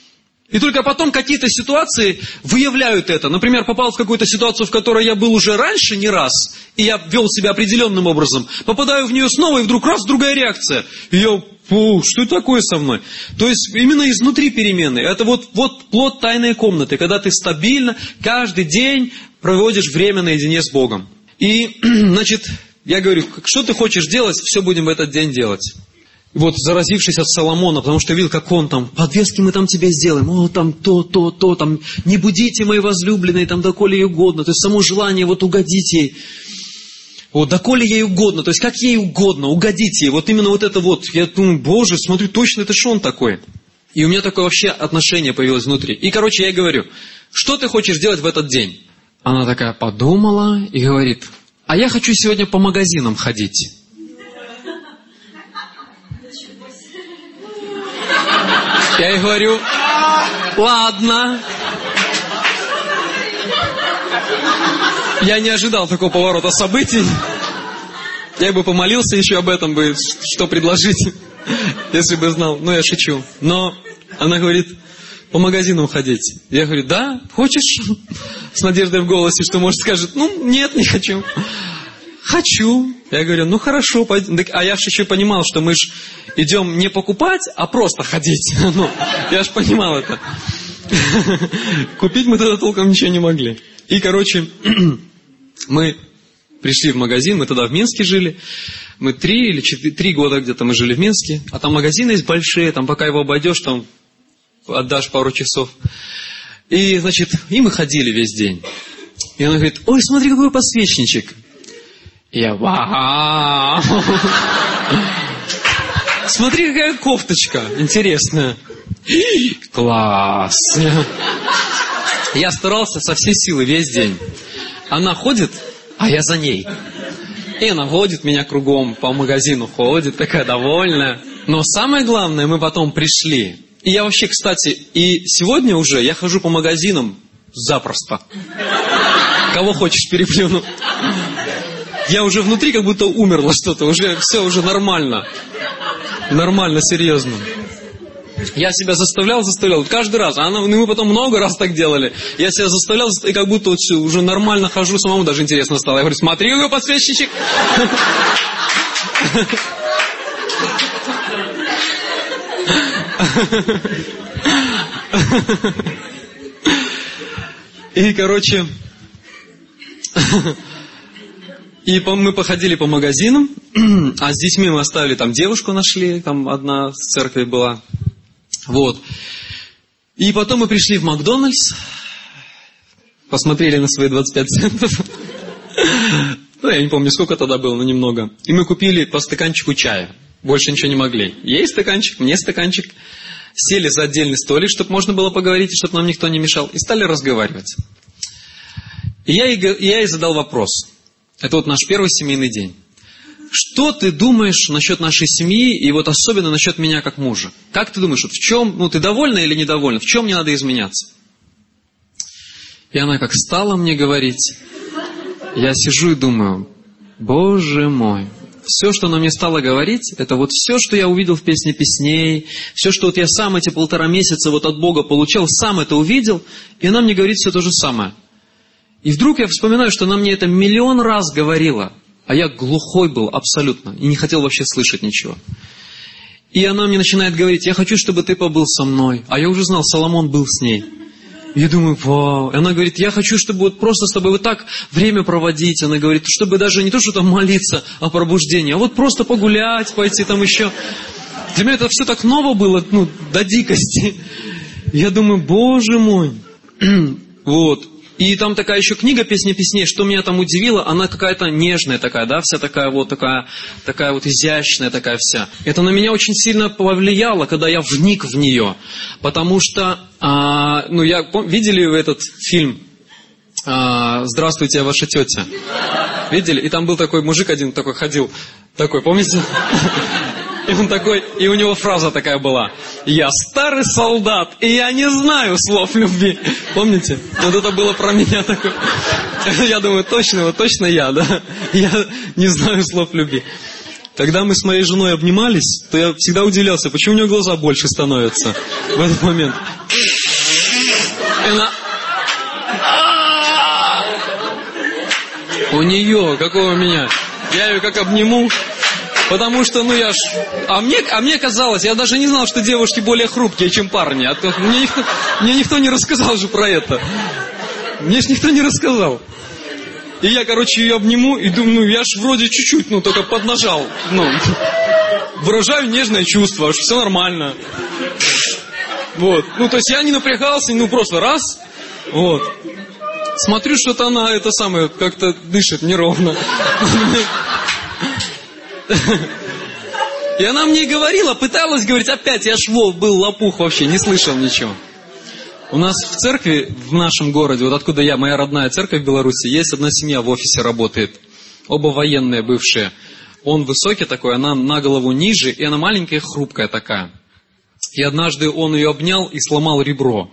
И только потом какие-то ситуации выявляют это. Например, попал в какую-то ситуацию, в которой я был уже раньше не раз, и я вел себя определенным образом. Попадаю в нее снова, и вдруг раз, другая реакция. И я, фу, что такое со мной? То есть, именно изнутри перемены. Это вот, вот плод тайной комнаты, когда ты стабильно каждый день проводишь время наедине с Богом. И, значит, я говорю, что ты хочешь делать, все будем в этот день делать. Вот, заразившись от Соломона, потому что видел, как он там, подвески мы там тебе сделаем, о, там то, то, то, там, не будите мои возлюбленные, там, доколе ей угодно, то есть само желание вот угодить ей, вот, доколе ей угодно, то есть как ей угодно, угодить ей, вот именно вот это вот, я думаю, Боже, смотрю, точно это же он такой. И у меня такое вообще отношение появилось внутри. И, короче, я ей говорю, что ты хочешь делать в этот день? Она такая подумала и говорит, а я хочу сегодня по магазинам ходить. Я ей говорю, ладно. Я не ожидал такого поворота событий. Я бы помолился еще об этом, бы, что предложить, если бы знал. Ну, я шучу. Но она говорит, по магазинам ходить. Я говорю, да, хочешь? С надеждой в голосе, что, может, скажет, ну, нет, не хочу. Хочу. Я говорю, ну хорошо, пойдем. А я же еще понимал, что мы же идем не покупать, а просто ходить. Ну, я же понимал это. Купить мы тогда толком ничего не могли. И, короче, мы пришли в магазин, мы тогда в Минске жили. Мы три или четыре, три года где-то мы жили в Минске. А там магазины есть большие, там пока его обойдешь, там отдашь пару часов. И, значит, и мы ходили весь день. И она говорит, ой, смотри, какой подсвечничек. И я, вау! Смотри, какая кофточка интересная. Класс! Я старался со всей силы весь день. Она ходит, а я за ней. И она водит меня кругом по магазину, ходит, такая довольная. Но самое главное, мы потом пришли. И я вообще, кстати, и сегодня уже я хожу по магазинам запросто. Кого хочешь, переплюну. Я уже внутри как будто умерло что-то, уже все уже нормально. Нормально, серьезно. Я себя заставлял, заставлял. Каждый раз. Она, мы потом много раз так делали. Я себя заставлял, и как будто вот все, уже нормально хожу, самому даже интересно стало. Я говорю, смотри, какой подсвечничек. И, короче... И мы походили по магазинам, а с детьми мы оставили, там девушку нашли, там одна в церкви была. Вот. И потом мы пришли в Макдональдс, посмотрели на свои двадцать пять центов. Ну, я не помню, сколько тогда было, но немного. И мы купили по стаканчику чая. Больше ничего не могли. Ей стаканчик, мне стаканчик. Сели за отдельный столик, чтобы можно было поговорить, и чтобы нам никто не мешал. И стали разговаривать. И я ей, я ей задал вопрос. Это вот наш первый семейный день. Что ты думаешь насчет нашей семьи и вот особенно насчет меня как мужа? Как ты думаешь, вот в чем, ну ты довольна или недовольна? В чем мне надо изменяться? И она как стала мне говорить, я сижу и думаю, Боже мой, все, что она мне стала говорить, это вот все, что я увидел в «Песне песней», все, что вот я сам эти полтора месяца вот от Бога получал, сам это увидел, и она мне говорит все то же самое. И вдруг я вспоминаю, что она мне это миллион раз говорила, а я глухой был абсолютно и не хотел вообще слышать ничего. И она мне начинает говорить, я хочу, чтобы ты побыл со мной. А я уже знал, Соломон был с ней. И я думаю, вау. И она говорит, я хочу, чтобы вот просто с тобой вот так время проводить. Она говорит, чтобы даже не то, что там молиться о пробуждении, а вот просто погулять, пойти там еще. Для меня это все так ново было, ну, до дикости. И я думаю, Боже мой. Вот. И там такая еще книга «Песня песней», что меня там удивило, она какая-то нежная такая, да, вся такая вот такая, такая вот изящная такая вся. Это на меня очень сильно повлияло, когда я вник в нее, потому что, а, ну, я, видели вы этот фильм а, «Здравствуйте, я ваша тетя»? Видели? И там был такой мужик один, такой ходил, такой, помните? И он такой, и у него фраза такая была: «Я старый солдат, и я не знаю слов любви». Помните? Вот это было про меня такое. Я думаю, точно, вот точно я, да? Я не знаю слов любви. Когда мы с моей женой обнимались, то я всегда удивлялся, почему у нее глаза больше становятся в этот момент. И она... У нее, какого меня? Я ее как обниму, потому что, ну я ж... А мне, а мне казалось, я даже не знал, что девушки более хрупкие, чем парни. А то мне никто, мне никто не рассказал же про это. Мне ж никто не рассказал. И я, короче, ее обниму и думаю, ну я ж вроде чуть-чуть, ну только поднажал. Ну, выражаю нежное чувство, что все нормально. Вот. Ну, то есть я не напрягался, ну просто раз. Вот. Смотрю, что-то она, это самое, как-то дышит неровно. И она мне говорила, пыталась говорить опять, я ж вол, был лопух вообще, не слышал ничего. У нас в церкви, в нашем городе, вот откуда я, моя родная церковь в Беларуси, есть одна семья в офисе работает. Оба военные бывшие. Он высокий такой, она на голову ниже, и она маленькая, хрупкая такая. И однажды он ее обнял и сломал ребро.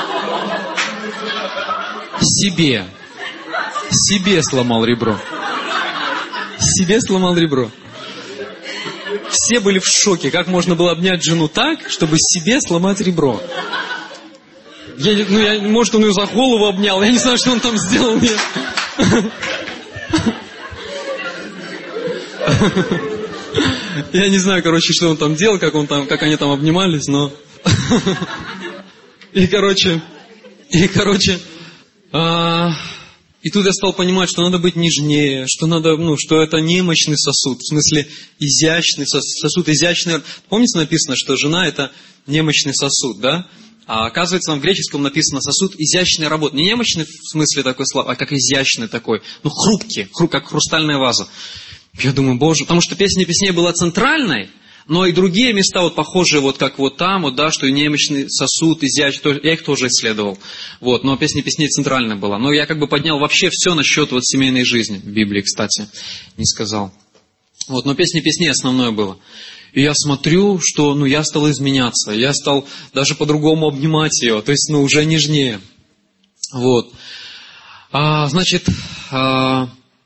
Себе. Себе сломал ребро. Себе сломал ребро. Все были в шоке. Как можно было обнять жену так, чтобы себе сломать ребро? Я, ну, я, может, он ее за голову обнял. Я не знаю, что он там сделал. Нет. Я не знаю, короче, что он там делал, как, он там, как они там обнимались, но... И, короче... И, короче... А... И тут я стал понимать, что надо быть нежнее, что надо, ну, что это немощный сосуд, в смысле изящный сосуд, сосуд изящный. Помните, написано, что жена это немощный сосуд, да? А оказывается, в греческом написано сосуд изящной работы. Не немощный в смысле такой слова, а как изящный такой, ну, хрупкий, хруп, как хрустальная ваза. Я думаю, боже, потому что песня песней была центральной, но и другие места вот похожие, вот как вот там, вот, да, что и немощный сосуд, изящный, я их тоже исследовал. Вот, но песня песней центральная была. Но я как бы поднял вообще все насчет вот семейной жизни. В Библии, кстати, не сказал. Вот, но песня песней основное было. И я смотрю, что, ну, я стал изменяться. Я стал даже по-другому обнимать ее. То есть, ну, уже нежнее. Вот. А, значит, а,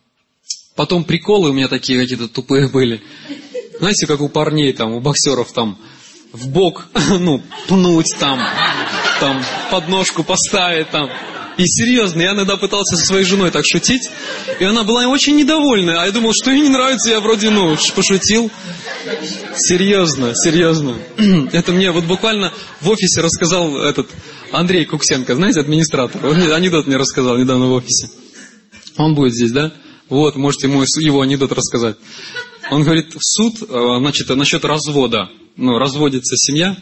потом приколы у меня такие какие-то тупые были. Знаете, как у парней, там, у боксеров, там, в бок, ну, пнуть, там, там, подножку поставить, там. И серьезно, я иногда пытался со своей женой так шутить, и она была очень недовольна, а я думал, что ей не нравится, я вроде, ну, пошутил. Серьезно, серьезно. Это мне вот буквально в офисе рассказал этот Андрей Куксенко, знаете, администратор. Он анекдот мне рассказал недавно в офисе. Он будет здесь, да? Вот, можете ему его анекдот рассказать. Он говорит, в суд, значит, насчет развода. Ну, разводится семья.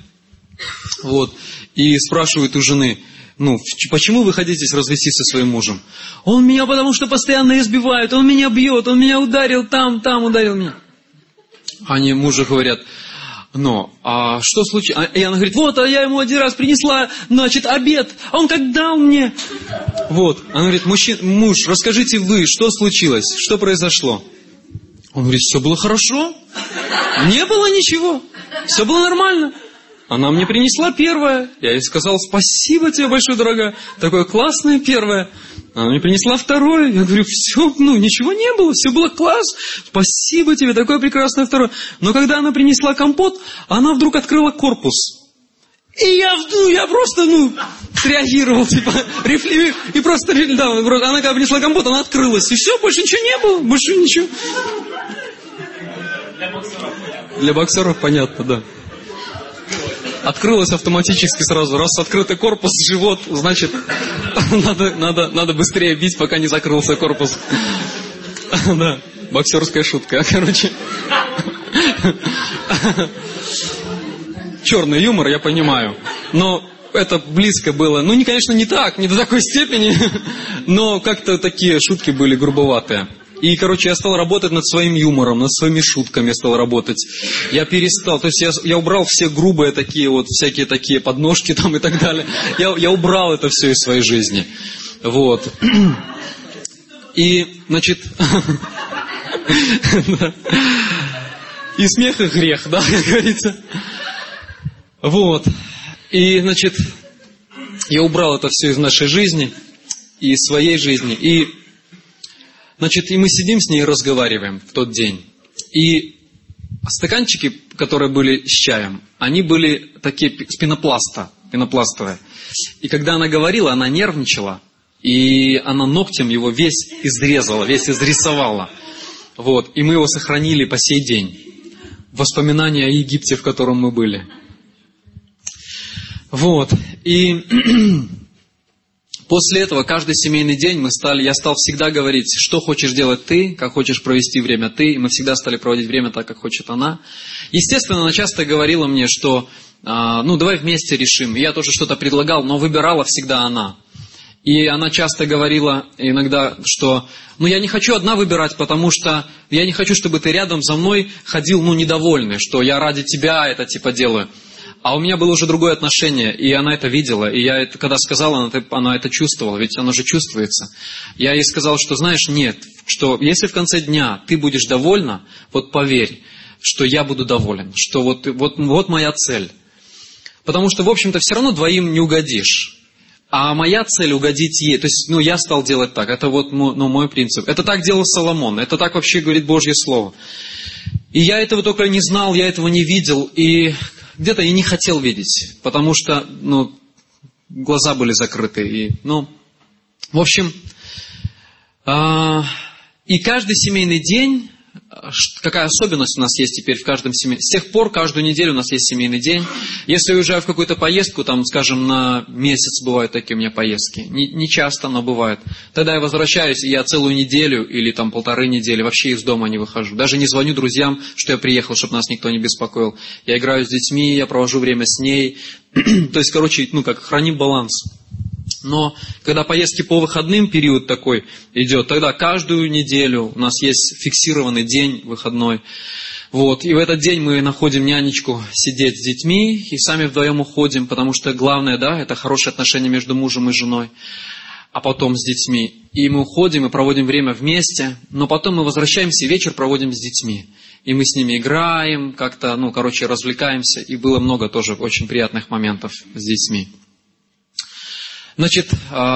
Вот. И спрашивают у жены, ну, почему вы хотите развестись со своим мужем? Он меня потому что постоянно избивает, он меня бьет, он меня ударил там, там ударил меня. Они мужу говорят, ну, а что случилось? И она говорит, вот, а я ему один раз принесла, значит, обед, а он как дал мне. Вот. Она говорит, мужчина, муж, расскажите вы, что случилось, что произошло? Он говорит, все было хорошо, не было ничего, все было нормально. Она мне принесла первое, я ей сказал, спасибо тебе большое, дорогая, такое классное первое. Она мне принесла второе, я говорю, все, ну, ничего не было, все было класс, спасибо тебе, такое прекрасное второе. Но когда она принесла компот, она вдруг открыла корпус. И я, ну, я просто, ну, среагировал, типа, рефли, и просто, да, она когда принесла компот, она открылась, и все, больше ничего не было, больше ничего. Для боксеров понятно. Для боксеров понятно, да. Открылась автоматически сразу. Раз открытый корпус, живот, значит, надо, надо, надо быстрее бить, пока не закрылся корпус. Да, боксерская шутка, короче. Черный юмор, я понимаю. Но это близко было. Ну, не, конечно, не так, не до такой степени. Но как-то такие шутки были грубоватые. И, короче, я стал работать над своим юмором, над своими шутками я стал работать. Я перестал, то есть я, я убрал все грубые такие вот, всякие такие подножки там и так далее. Я, я убрал это все из своей жизни. Вот. И, значит... И смех, и грех, да, как говорится. Вот. И, значит, я убрал это все из нашей жизни, и из своей жизни. И, значит, и мы сидим с ней и разговариваем в тот день. И стаканчики, которые были с чаем, они были такие с пенопласта. пенопластовая. И когда она говорила, она нервничала, и она ногтем его весь изрезала, весь изрисовала. Вот. И мы его сохранили по сей день. Воспоминания о Египте, в котором мы были. Вот. И после этого каждый семейный день мы стали, я стал всегда говорить, что хочешь делать ты, как хочешь провести время ты. И мы всегда стали проводить время так, как хочет она. Естественно, она часто говорила мне, что ну давай вместе решим. И я тоже что-то предлагал, но выбирала всегда она. И она часто говорила иногда, что ну я не хочу одна выбирать, потому что я не хочу, чтобы ты рядом за мной ходил ну недовольный, что я ради тебя это типа делаю. А у меня было уже другое отношение, и она это видела. И я это, когда сказала, она, она это чувствовала, ведь оно же чувствуется. Я ей сказал, что знаешь, нет, что если в конце дня ты будешь довольна, вот поверь, что я буду доволен, что вот, вот, вот моя цель. Потому что, в общем-то, все равно двоим не угодишь. А моя цель угодить ей. То есть, ну, я стал делать так. Это вот ну, мой принцип. Это так делал Соломон. Это так вообще говорит Божье Слово. И я этого только не знал, я этого не видел. И где-то и не хотел видеть. Потому что, ну, глаза были закрыты. И, ну, в общем, э, и каждый семейный день... Какая особенность у нас есть теперь в каждом семейном... С тех пор каждую неделю у нас есть семейный день. Если уезжаю в какую-то поездку, там, скажем, на месяц бывают такие у меня поездки. Не, не часто, но бывает. Тогда я возвращаюсь, и я целую неделю или там полторы недели вообще из дома не выхожу. Даже не звоню друзьям, что я приехал, чтобы нас никто не беспокоил. Я играю с детьми, я провожу время с ней. То есть, короче, ну как, храним баланс. Но когда поездки по выходным, период такой идет, тогда каждую неделю у нас есть фиксированный день выходной. Вот. И в этот день мы находим нянечку сидеть с детьми и сами вдвоем уходим, потому что главное, да, это хорошие отношения между мужем и женой, а потом с детьми. И мы уходим и проводим время вместе, но потом мы возвращаемся и вечер проводим с детьми. И мы с ними играем, как-то, ну, короче, развлекаемся. И было много тоже очень приятных моментов с детьми. Значит,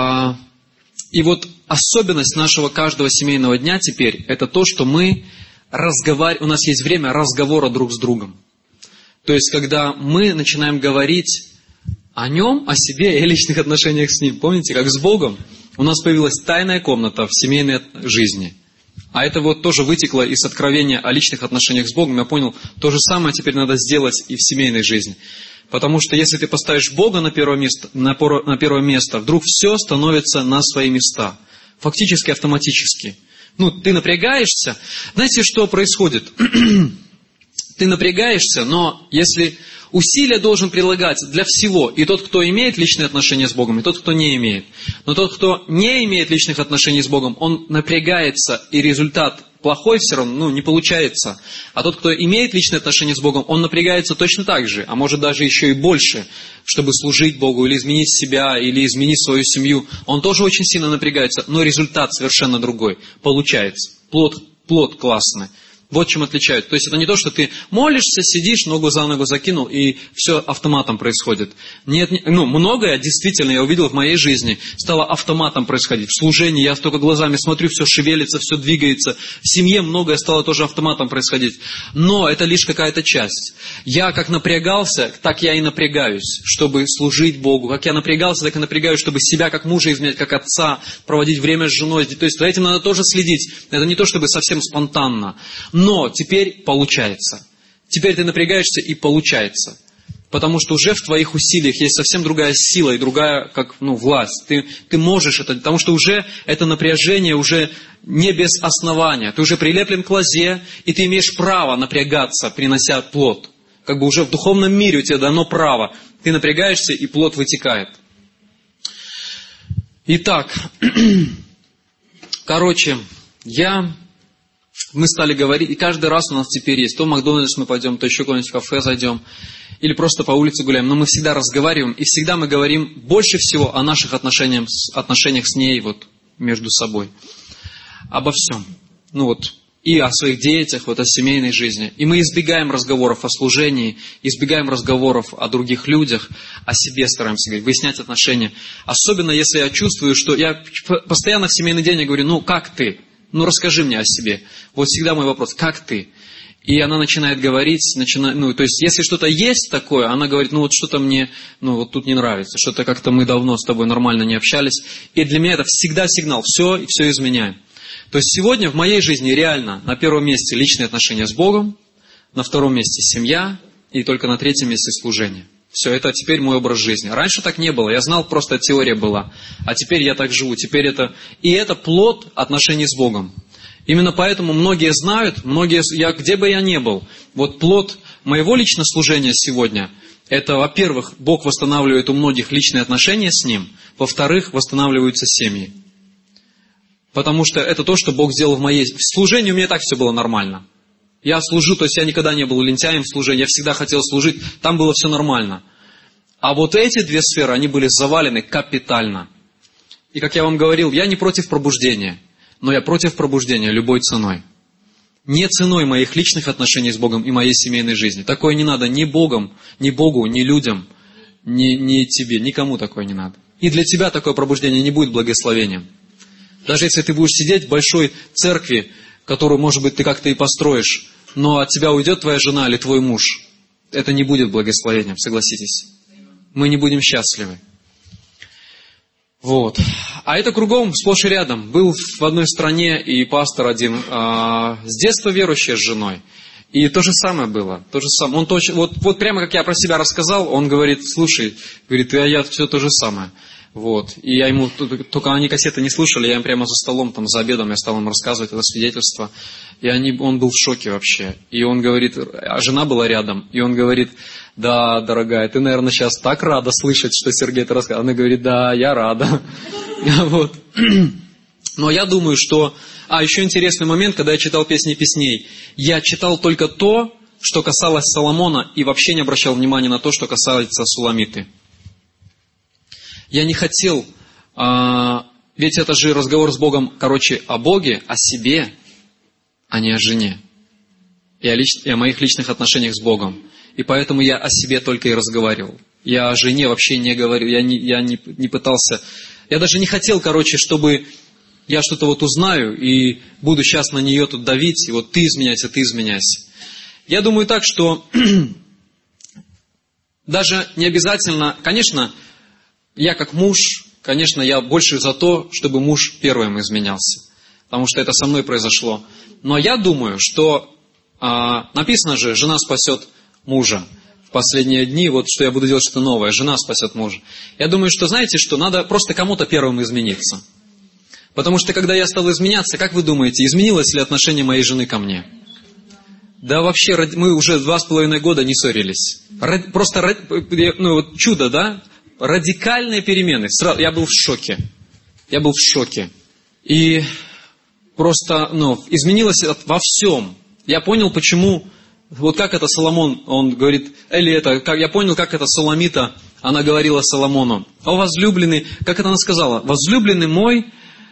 и вот особенность нашего каждого семейного дня теперь, это то, что мы разговариваем, у нас есть время разговора друг с другом. То есть, когда мы начинаем говорить о нем, о себе и о личных отношениях с ним. Помните, как с Богом у нас появилась тайная комната в семейной жизни. А это вот тоже вытекло из откровения о личных отношениях с Богом. Я понял, то же самое теперь надо сделать и в семейной жизни. Потому что если ты поставишь Бога на первое место, на первое место, вдруг все становится на свои места. Фактически автоматически. Ну, ты напрягаешься. Знаете, что происходит? Ты напрягаешься, но если усилия должен прилагать для всего, и тот, кто имеет личные отношения с Богом, и тот, кто не имеет. Но тот, кто не имеет личных отношений с Богом, он напрягается, и результат плохой все равно, ну, не получается. А тот, кто имеет личные отношения с Богом, он напрягается точно так же, а может даже еще и больше, чтобы служить Богу, или изменить себя, или изменить свою семью. Он тоже очень сильно напрягается, но результат совершенно другой получается. Плод, плод классный. Вот чем отличают. То есть это не то, что ты молишься, сидишь, ногу за ногу закинул, и все автоматом происходит. Нет, не, ну, многое действительно я увидел в моей жизни, стало автоматом происходить. В служении я только глазами смотрю, все шевелится, все двигается. В семье многое стало тоже автоматом происходить. Но это лишь какая-то часть. Я как напрягался, так я и напрягаюсь, чтобы служить Богу. Как я напрягался, так и напрягаюсь, чтобы себя как мужа изменять, как отца, проводить время с женой. То есть за этим надо тоже следить. Это не то, чтобы совсем спонтанно. Но теперь получается. Теперь ты напрягаешься и получается. Потому что уже в твоих усилиях есть совсем другая сила и другая, как, ну, власть. Ты, ты можешь это, потому что уже это напряжение уже не без основания. Ты уже прилеплен к лозе, и ты имеешь право напрягаться, принося плод. Как бы уже в духовном мире у тебя дано право. Ты напрягаешься, и плод вытекает. Итак, короче, я... Мы стали говорить, и каждый раз у нас теперь есть. То в Макдональдс мы пойдем, то еще куда-нибудь в кафе зайдем. Или просто по улице гуляем. Но мы всегда разговариваем, и всегда мы говорим больше всего о наших отношениях, отношениях с ней вот, между собой. Обо всем. Ну вот, и о своих детях, вот, о семейной жизни. И мы избегаем разговоров о служении, избегаем разговоров о других людях, о себе стараемся говорить, выяснять отношения. Особенно если я чувствую, что я постоянно в семейный день я говорю, ну как ты? Ну, расскажи мне о себе. Вот всегда мой вопрос, как ты? И она начинает говорить, начинает, ну, то есть, если что-то есть такое, она говорит, ну, вот что-то мне, ну, вот тут не нравится, что-то как-то мы давно с тобой нормально не общались. И для меня это всегда сигнал, все, все изменяем. То есть, сегодня в моей жизни реально на первом месте личные отношения с Богом, на втором месте семья, и только на третьем месте служение. Все, это теперь мой образ жизни. Раньше так не было, я знал, просто теория была. А теперь я так живу, теперь это... И это плод отношений с Богом. Именно поэтому многие знают, многие, я, где бы я ни был, вот плод моего личного служения сегодня, это, во-первых, Бог восстанавливает у многих личные отношения с Ним, во-вторых, восстанавливаются семьи. Потому что это то, что Бог сделал в моей... В служении у меня так все было нормально. Я служу, то есть я никогда не был лентяем в служении, я всегда хотел служить, там было все нормально. А вот эти две сферы, они были завалены капитально. И как я вам говорил, я не против пробуждения. Но я против пробуждения любой ценой. Не ценой моих личных отношений с Богом и моей семейной жизни. Такое не надо ни Богом, ни Богу, ни людям, ни, ни тебе, никому такое не надо. И для тебя такое пробуждение не будет благословением. Даже если ты будешь сидеть в большой церкви, которую, может быть, ты как-то и построишь, но от тебя уйдет твоя жена или твой муж, это не будет благословением, согласитесь. Мы не будем счастливы. Вот. А это кругом, сплошь и рядом. Был в одной стране и пастор один, а, с детства верующий с женой. И то же самое было. То же самое. Он точно, вот, вот прямо как я про себя рассказал, он говорит, слушай, говорит, я, я все то же самое. Вот. И я ему, только они кассеты не слушали, я им прямо за столом, там, за обедом, я стал им рассказывать это свидетельство. И они, он был в шоке вообще. И он говорит, а жена была рядом, и он говорит, да, дорогая, ты, наверное, сейчас так рада слышать, что Сергей это рассказывает. Она говорит, да, я рада. Вот. Но я думаю, что... А, еще интересный момент, когда я читал «Песни песней». Я читал только то, что касалось Соломона, и вообще не обращал внимания на то, что касается Суламиты. Я не хотел... А, ведь это же разговор с Богом, короче, о Боге, о себе, а не о жене. И о, лич... и о моих личных отношениях с Богом. И поэтому я о себе только и разговаривал. Я о жене вообще не говорил, я не, я не, не пытался... Я даже не хотел, короче, чтобы я что-то вот узнаю и буду сейчас на нее тут давить, и вот ты изменяйся, ты изменяйся. Я думаю так, что даже не обязательно... Конечно, я как муж, конечно, я больше за то, чтобы муж первым изменялся. Потому что это со мной произошло. Но я думаю, что а, написано же, жена спасет мужа. В последние дни, вот что я буду делать что-то новое, жена спасет мужа. Я думаю, что знаете, что надо просто кому-то первым измениться. Потому что когда я стал изменяться, как вы думаете, изменилось ли отношение моей жены ко мне? Да вообще, мы уже два с половиной года не ссорились. Просто, ну вот чудо, да? Радикальные перемены. Я был в шоке. Я был в шоке. И просто, ну, изменилось во всем. Я понял, почему... Вот как это Соломон, он говорит, или это, как, я понял, как это Суламита, она говорила Соломону, о возлюбленный, как это она сказала, возлюбленный мой,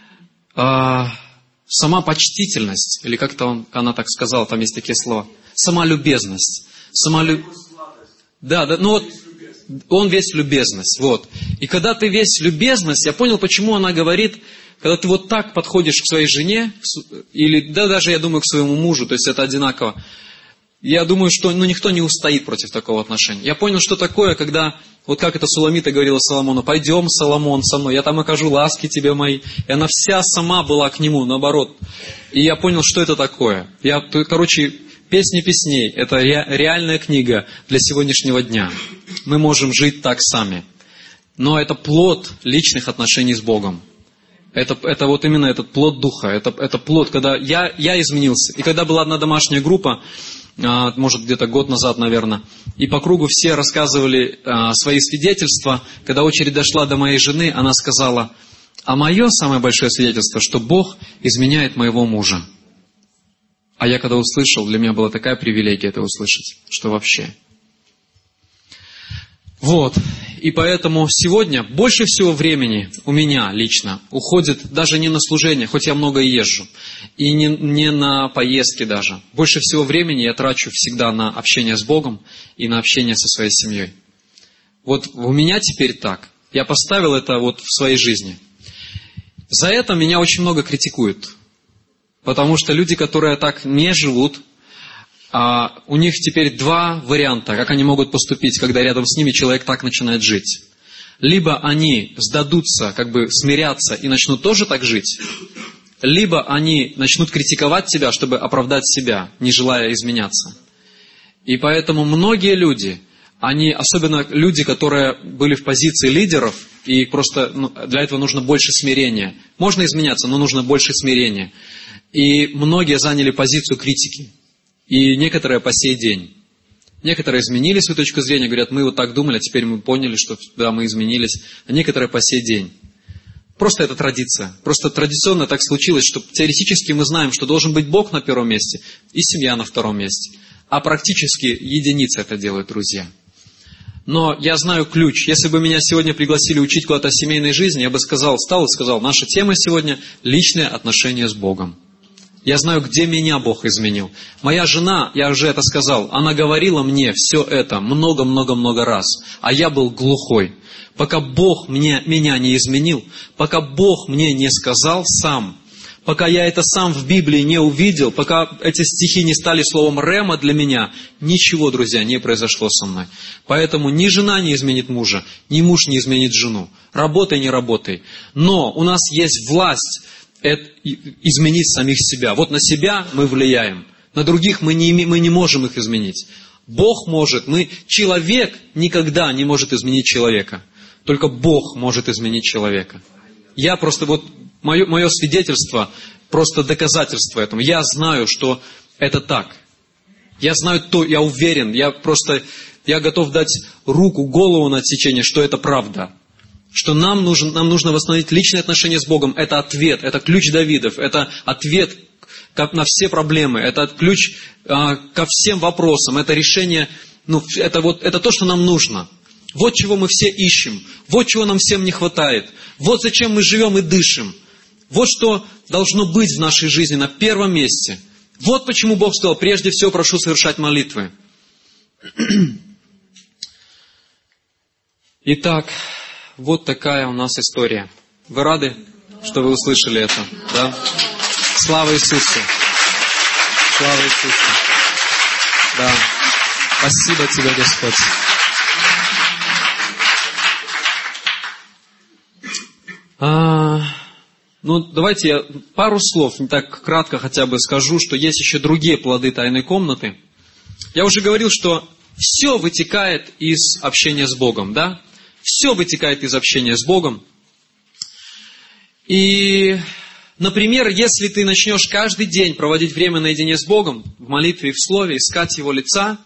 а, сама почтительность, или как-то он, она так сказала, там есть такие слова, сама любезность, сама люб... Да, да, ну вот, он весь любезность, вот. И когда ты весь любезность, я понял, почему она говорит, когда ты вот так подходишь к своей жене, или, да, даже, я думаю, к своему мужу, то есть это одинаково, я думаю, что ну, никто не устоит против такого отношения. Я понял, что такое, когда, вот как это Суламита говорила Соломону, пойдем, Соломон, со мной, я там окажу ласки тебе мои. И она вся сама была к нему, наоборот. И я понял, что это такое. Я, короче, «Песни песней» — это ре, реальная книга для сегодняшнего дня. Мы можем жить так сами. Но это плод личных отношений с Богом. Это, это вот именно этот плод духа. Это, это плод, когда я, я изменился. И когда была одна домашняя группа, может, где-то год назад, наверное. И по кругу все рассказывали а, свои свидетельства. Когда очередь дошла до моей жены, она сказала, а мое самое большое свидетельство, что Бог изменяет моего мужа. А я когда услышал, для меня была такая привилегия это услышать, что вообще. Вот. И поэтому сегодня больше всего времени у меня лично уходит даже не на служение, хоть я много езжу, и не, не на поездки даже. Больше всего времени я трачу всегда на общение с Богом и на общение со своей семьей. Вот у меня теперь так. Я поставил это вот в своей жизни. За это меня очень много критикуют. Потому что люди, которые так не живут, А у них теперь два варианта, как они могут поступить, когда рядом с ними человек так начинает жить. Либо они сдадутся, как бы смирятся и начнут тоже так жить, либо они начнут критиковать тебя, чтобы оправдать себя, не желая изменяться. И поэтому многие люди, они, особенно люди, которые были в позиции лидеров, и просто ну, для этого нужно больше смирения. Можно изменяться, но нужно больше смирения. И многие заняли позицию критики. И некоторые по сей день. Некоторые изменили свою точку зрения, говорят, мы вот так думали, а теперь мы поняли, что да, мы изменились. А некоторые по сей день. Просто это традиция. Просто традиционно так случилось, что теоретически мы знаем, что должен быть Бог на первом месте и семья на втором месте. А практически единицы это делают, друзья. Но я знаю ключ. Если бы меня сегодня пригласили учить куда-то о семейной жизни, я бы сказал, встал и сказал, наша тема сегодня – личные отношения с Богом. Я знаю, где меня Бог изменил. Моя жена, я уже это сказал, она говорила мне все это много-много-много раз, а я был глухой. Пока Бог мне, меня не изменил, пока Бог мне не сказал сам, пока я это сам в Библии не увидел, пока эти стихи не стали словом рема для меня, ничего, друзья, не произошло со мной. Поэтому ни жена не изменит мужа, ни муж не изменит жену. Работай, не работай. Но у нас есть власть изменить самих себя. Вот на себя мы влияем, на других мы не, мы не можем их изменить. Бог может, мы, человек никогда не может изменить человека. Только Бог может изменить человека. Я просто, вот, мое, мое свидетельство, просто доказательство этому. Я знаю, что это так. Я знаю то, я уверен, я просто, я готов дать руку, голову на отсечение, что это правда. Что нам нужно, нам нужно восстановить личные отношения с Богом. Это ответ, это ключ Давидов, это ответ на все проблемы, это ключ а, ко всем вопросам, это решение, ну, это, вот, это то, что нам нужно. Вот чего мы все ищем, вот чего нам всем не хватает, вот зачем мы живем и дышим. Вот что должно быть в нашей жизни на первом месте. Вот почему Бог сказал, прежде всего прошу совершать молитвы. Итак, вот такая у нас история. Вы рады, что вы услышали это? Да? Слава Иисусу! Слава Иисусу! Да. Спасибо Тебе, Господь. А, ну, давайте я пару слов, не так кратко хотя бы скажу, что есть еще другие плоды тайной комнаты. Я уже говорил, что все вытекает из общения с Богом, да? Все вытекает из общения с Богом. И, например, если ты начнешь каждый день проводить время наедине с Богом, в молитве и в слове, искать Его лица,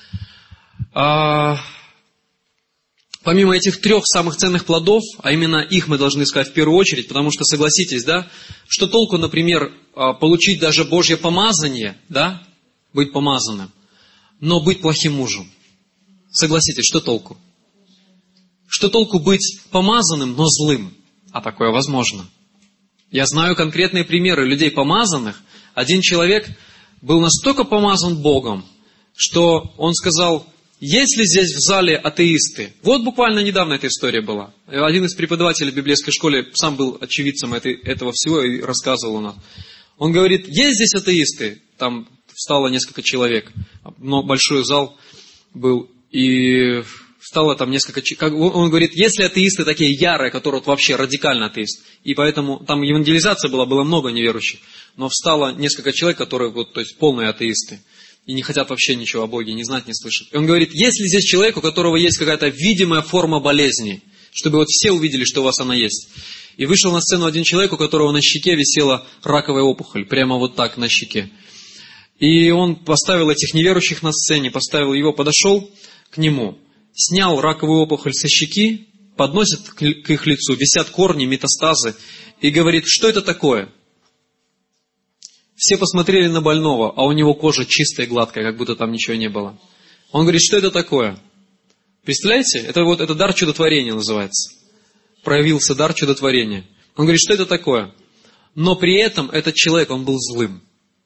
а, помимо этих трех самых ценных плодов, а именно их мы должны искать в первую очередь, потому что, согласитесь, да, что толку, например, получить даже Божье помазание, да, быть помазанным, но быть плохим мужем. Согласитесь, что толку? Что толку быть помазанным, но злым? А такое возможно. Я знаю конкретные примеры людей помазанных. Один человек был настолько помазан Богом, что он сказал, есть ли здесь в зале атеисты? Вот буквально недавно эта история была. Один из преподавателей в библейской школе сам был очевидцем этой, этого всего и рассказывал у нас. Он говорит, есть здесь атеисты? Там встало несколько человек. Но большой зал был. И стало там несколько... Он говорит, если атеисты такие ярые, которые вот вообще радикально атеист, и поэтому там евангелизация была, было много неверующих, но встало несколько человек, которые вот, то есть полные атеисты, и не хотят вообще ничего о Боге, не знать, не слышать. И он говорит, есть ли здесь человек, у которого есть какая-то видимая форма болезни, чтобы вот все увидели, что у вас она есть. И вышел на сцену один человек, у которого на щеке висела раковая опухоль, прямо вот так на щеке. И он поставил этих неверующих на сцене, поставил его, подошел к нему, снял раковую опухоль со щеки, подносит к их лицу, висят корни, метастазы, и говорит, что это такое? Все посмотрели на больного, а у него кожа чистая и гладкая, как будто там ничего не было. Он говорит, что это такое? Представляете? Это вот это дар чудотворения называется. Проявился дар чудотворения. Он говорит, что это такое? Но при этом этот человек, он был злым.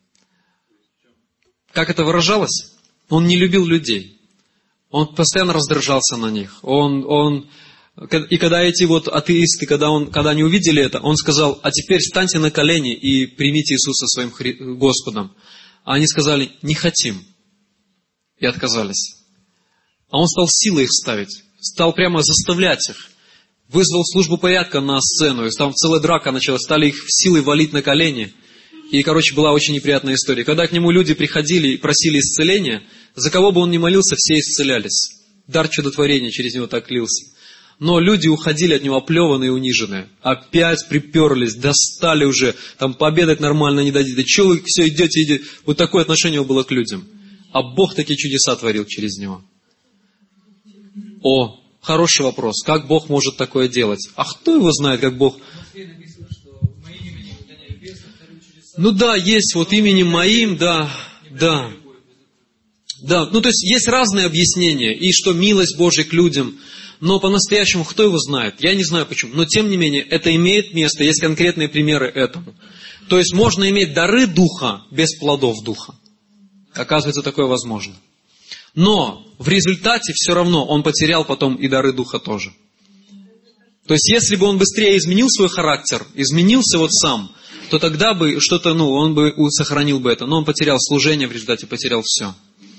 Как это выражалось? Он не любил людей. Он постоянно раздражался на них. Он, он, и когда эти вот атеисты, когда, он, когда они увидели это, он сказал, а теперь встаньте на колени и примите Иисуса своим Хри... Господом. А они сказали, не хотим. и отказались. А он стал силой их ставить, стал прямо заставлять их. Вызвал службу порядка на сцену, и там целая драка началась, стали их силой валить на колени. И, короче, была очень неприятная история. Когда к нему люди приходили и просили исцеления, за кого бы он ни молился, все исцелялись. Дар чудотворения через него так лился. Но люди уходили от него оплеванные и униженные. Опять приперлись, достали уже, там пообедать нормально не дадите. Да что вы все идете, идете? Вот такое отношение было к людям. А Бог такие чудеса творил через него. О, хороший вопрос. Как Бог может такое делать? А кто его знает, как Бог... Ну да, есть вот именем моим, да, да. Да, ну то есть есть разные объяснения. И что милость Божья к людям. Но по-настоящему кто его знает? Я не знаю почему. Но тем не менее, это имеет место. Есть конкретные примеры этому. То есть можно иметь дары Духа без плодов Духа. Оказывается, такое возможно. Но в результате все равно он потерял потом и дары Духа тоже. То есть если бы он быстрее изменил свой характер, изменился вот сам, то тогда бы что-то, ну, он бы сохранил бы это. Но он потерял служение, в результате потерял все.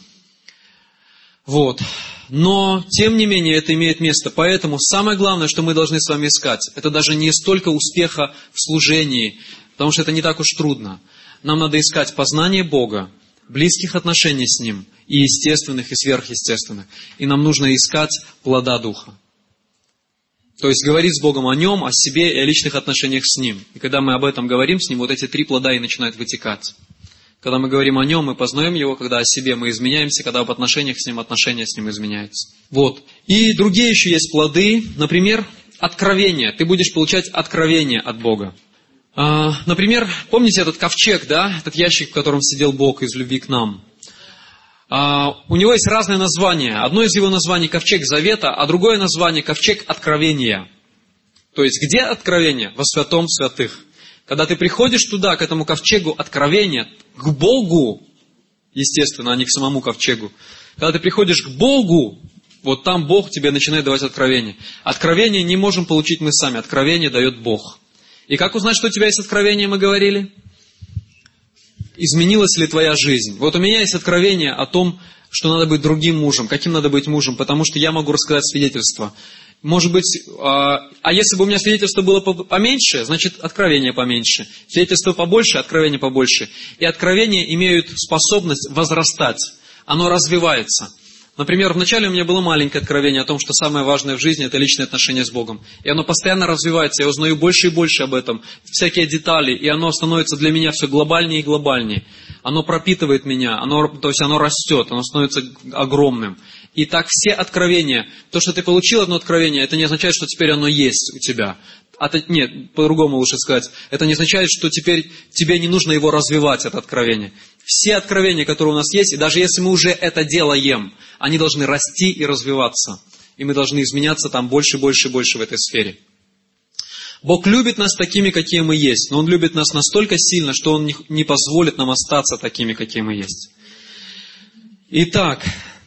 Вот. Но, тем не менее, это имеет место. Поэтому самое главное, что мы должны с вами искать, это даже не столько успеха в служении, потому что это не так уж трудно. Нам надо искать познание Бога, близких отношений с Ним, и естественных, и сверхъестественных. И нам нужно искать плода Духа. То есть говорить с Богом о Нем, о себе и о личных отношениях с Ним. И когда мы об этом говорим с Ним, вот эти три плода и начинают вытекать. Когда мы говорим о Нем, мы познаем Его, когда о себе мы изменяемся, когда об отношениях с Ним, отношения с Ним изменяются. Вот. И другие еще есть плоды. Например, откровение. Ты будешь получать откровение от Бога. А, например, помните этот ковчег, да? Этот ящик, в котором сидел Бог из любви к нам. А, у него есть разные названия. Одно из его названий ковчег завета, а другое название ковчег откровения. То есть, где откровение? Во святом святых. Когда ты приходишь туда, к этому ковчегу откровения, к Богу, естественно, а не к самому ковчегу. Когда ты приходишь к Богу, вот там Бог тебе начинает давать откровение. Откровение не можем получить мы сами, откровение дает Бог. И как узнать, что у тебя есть откровение, мы говорили? Изменилась ли твоя жизнь? Вот у меня есть откровение о том, что надо быть другим мужем. Каким надо быть мужем? Потому что я могу рассказать свидетельство. Может быть, а, а если бы у меня свидетельство было поменьше, значит откровение поменьше. Свидетельство побольше, откровение побольше. И откровения имеют способность возрастать. Оно развивается. Например, вначале у меня было маленькое откровение о том, что самое важное в жизни – это личные отношения с Богом. И оно постоянно развивается, я узнаю больше и больше об этом, всякие детали, и оно становится для меня все глобальнее и глобальнее. Оно пропитывает меня, оно, то есть оно растет, оно становится огромным. И так все откровения, то, что ты получил одно откровение, это не означает, что теперь оно есть у тебя. Нет, по-другому лучше сказать. Это не означает, что теперь тебе не нужно его развивать, это откровение. Все откровения, которые у нас есть, и даже если мы уже это делаем, они должны расти и развиваться. И мы должны изменяться там больше, больше, больше в этой сфере. Бог любит нас такими, какие мы есть. Но Он любит нас настолько сильно, что Он не позволит нам остаться такими, какие мы есть. Итак,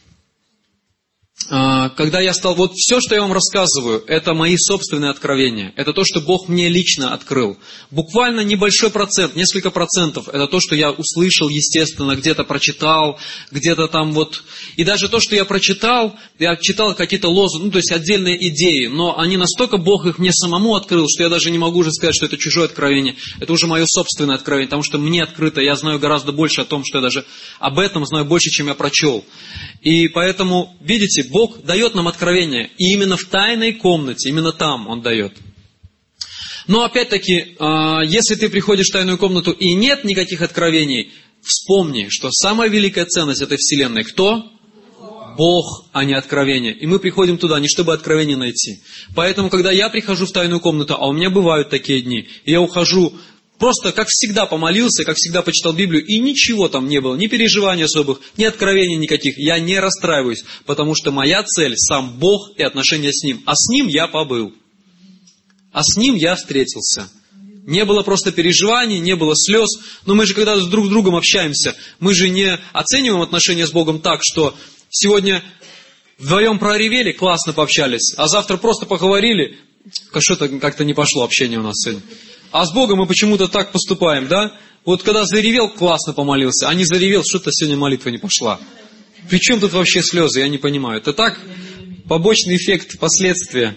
когда я стал... Вот все, что я вам рассказываю, это мои собственные откровения. Это то, что Бог мне лично открыл. Буквально небольшой процент, несколько процентов, это то, что я услышал, естественно, где-то прочитал, где-то там вот... И даже то, что я прочитал, я читал какие-то лозунги, ну, то есть отдельные идеи, но они настолько, Бог их мне самому открыл, что я даже не могу уже сказать, что это чужое откровение. Это уже мое собственное откровение, потому что мне открыто, я знаю гораздо больше о том, что я даже об этом знаю больше, чем я прочел. И поэтому, видите, Бог дает нам откровение, и именно в тайной комнате, именно там Он дает. Но опять-таки, если ты приходишь в тайную комнату и нет никаких откровений, вспомни, что самая великая ценность этой вселенной кто? Бог, а не откровение. И мы приходим туда не чтобы откровение найти. Поэтому, когда я прихожу в тайную комнату, а у меня бывают такие дни, и я ухожу просто, как всегда, помолился, как всегда, почитал Библию, и ничего там не было, ни переживаний особых, ни откровений никаких. Я не расстраиваюсь, потому что моя цель – сам Бог и отношения с Ним. А с Ним я побыл. А с Ним я встретился. Не было просто переживаний, не было слез. Но мы же, когда друг с другом общаемся, мы же не оцениваем отношения с Богом так, что сегодня вдвоем проревели, классно пообщались, а завтра просто поговорили, что-то как-то не пошло общение у нас сегодня. А с Богом мы почему-то так поступаем, да? Вот когда заревел, классно помолился, а не заревел, что-то сегодня молитва не пошла. При чем тут вообще слезы? Я не понимаю. Это так, побочный эффект, последствия.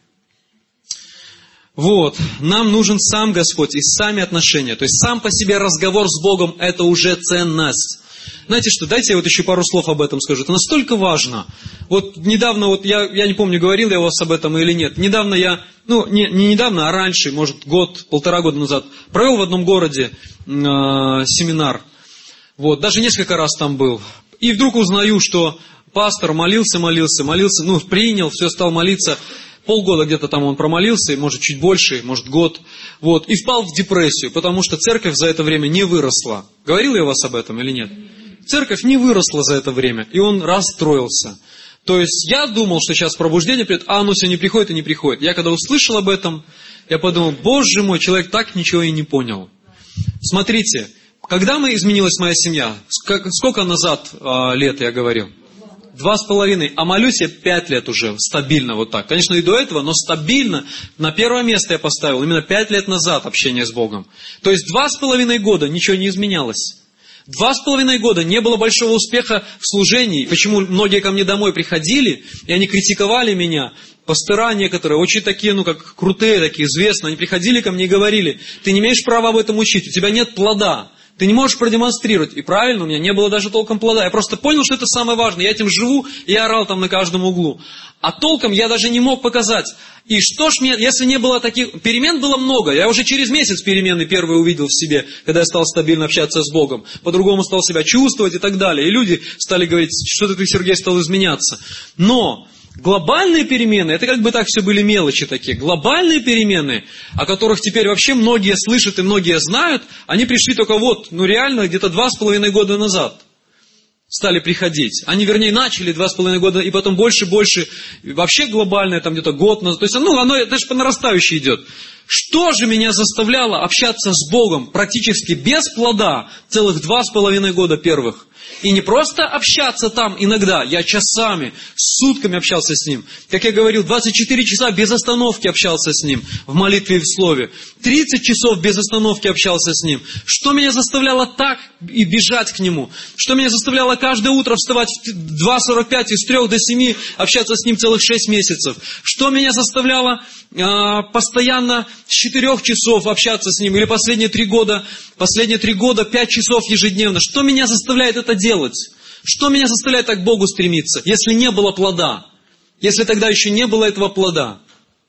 Вот. Нам нужен сам Господь и сами отношения. То есть сам по себе разговор с Богом – это уже ценность. Знаете что, дайте я вот еще пару слов об этом скажу. Это настолько важно. Вот недавно, вот я, я не помню, говорил я у вас об этом или нет. Недавно я, ну не, не недавно, а раньше, может год, полтора года назад, провел в одном городе э, семинар. Вот, даже несколько раз там был. И вдруг узнаю, что пастор молился, молился, молился, ну принял, все, стал молиться. Полгода где-то там он промолился, может чуть больше, может год. Вот, и впал в депрессию, потому что церковь за это время не выросла. Говорил я у вас об этом или нет? Церковь не выросла за это время, и он расстроился. То есть я думал, что сейчас пробуждение придет, а оно все не приходит и не приходит. Я когда услышал об этом, я подумал, Боже мой, человек так ничего и не понял. Смотрите, когда мы изменилась моя семья, сколько назад э, лет я говорил? Два с половиной, а молюсь я пять лет уже, стабильно вот так. Конечно, и до этого, но стабильно на первое место я поставил именно пять лет назад общение с Богом. То есть два с половиной года ничего не изменялось. Два с половиной года не было большого успеха в служении. Почему многие ко мне домой приходили, и они критиковали меня. Пастыра некоторые, очень такие, ну как крутые, такие известные, они приходили ко мне и говорили, ты не имеешь права об этом учить, у тебя нет плода. Ты не можешь продемонстрировать. И правильно, у меня не было даже толком плода. Я просто понял, что это самое важное. Я этим живу, и я орал там на каждом углу. А толком я даже не мог показать. И что ж мне, если не было таких... Перемен было много. Я уже через месяц перемены первые увидел в себе, когда я стал стабильно общаться с Богом. По-другому стал себя чувствовать и так далее. И люди стали говорить, что ты, Сергей, стал изменяться. Но... Глобальные перемены, это как бы так все были мелочи такие. Глобальные перемены, о которых теперь вообще многие слышат и многие знают, они пришли только вот, ну реально, где-то два с половиной года назад стали приходить. Они, вернее, начали два с половиной года, и потом больше, больше, вообще глобальное, там где-то год назад. То есть, ну, оно даже по нарастающей идет. Что же меня заставляло общаться с Богом практически без плода целых два с половиной года первых? И не просто общаться там иногда, я часами, сутками общался с Ним. Как я говорил, двадцать четыре часа без остановки общался с Ним, в молитве и в слове. тридцать часов без остановки общался с Ним. Что меня заставляло так и бежать к Нему? Что меня заставляло каждое утро вставать в два сорок пять и с трех до семи общаться с Ним целых шесть месяцев? Что меня заставляло э, постоянно с четырех часов общаться с Ним? Или последние три года, последние три года пять часов ежедневно? Что меня заставляет это делать? Что меня заставляет так к Богу стремиться, если не было плода? Если тогда еще не было этого плода?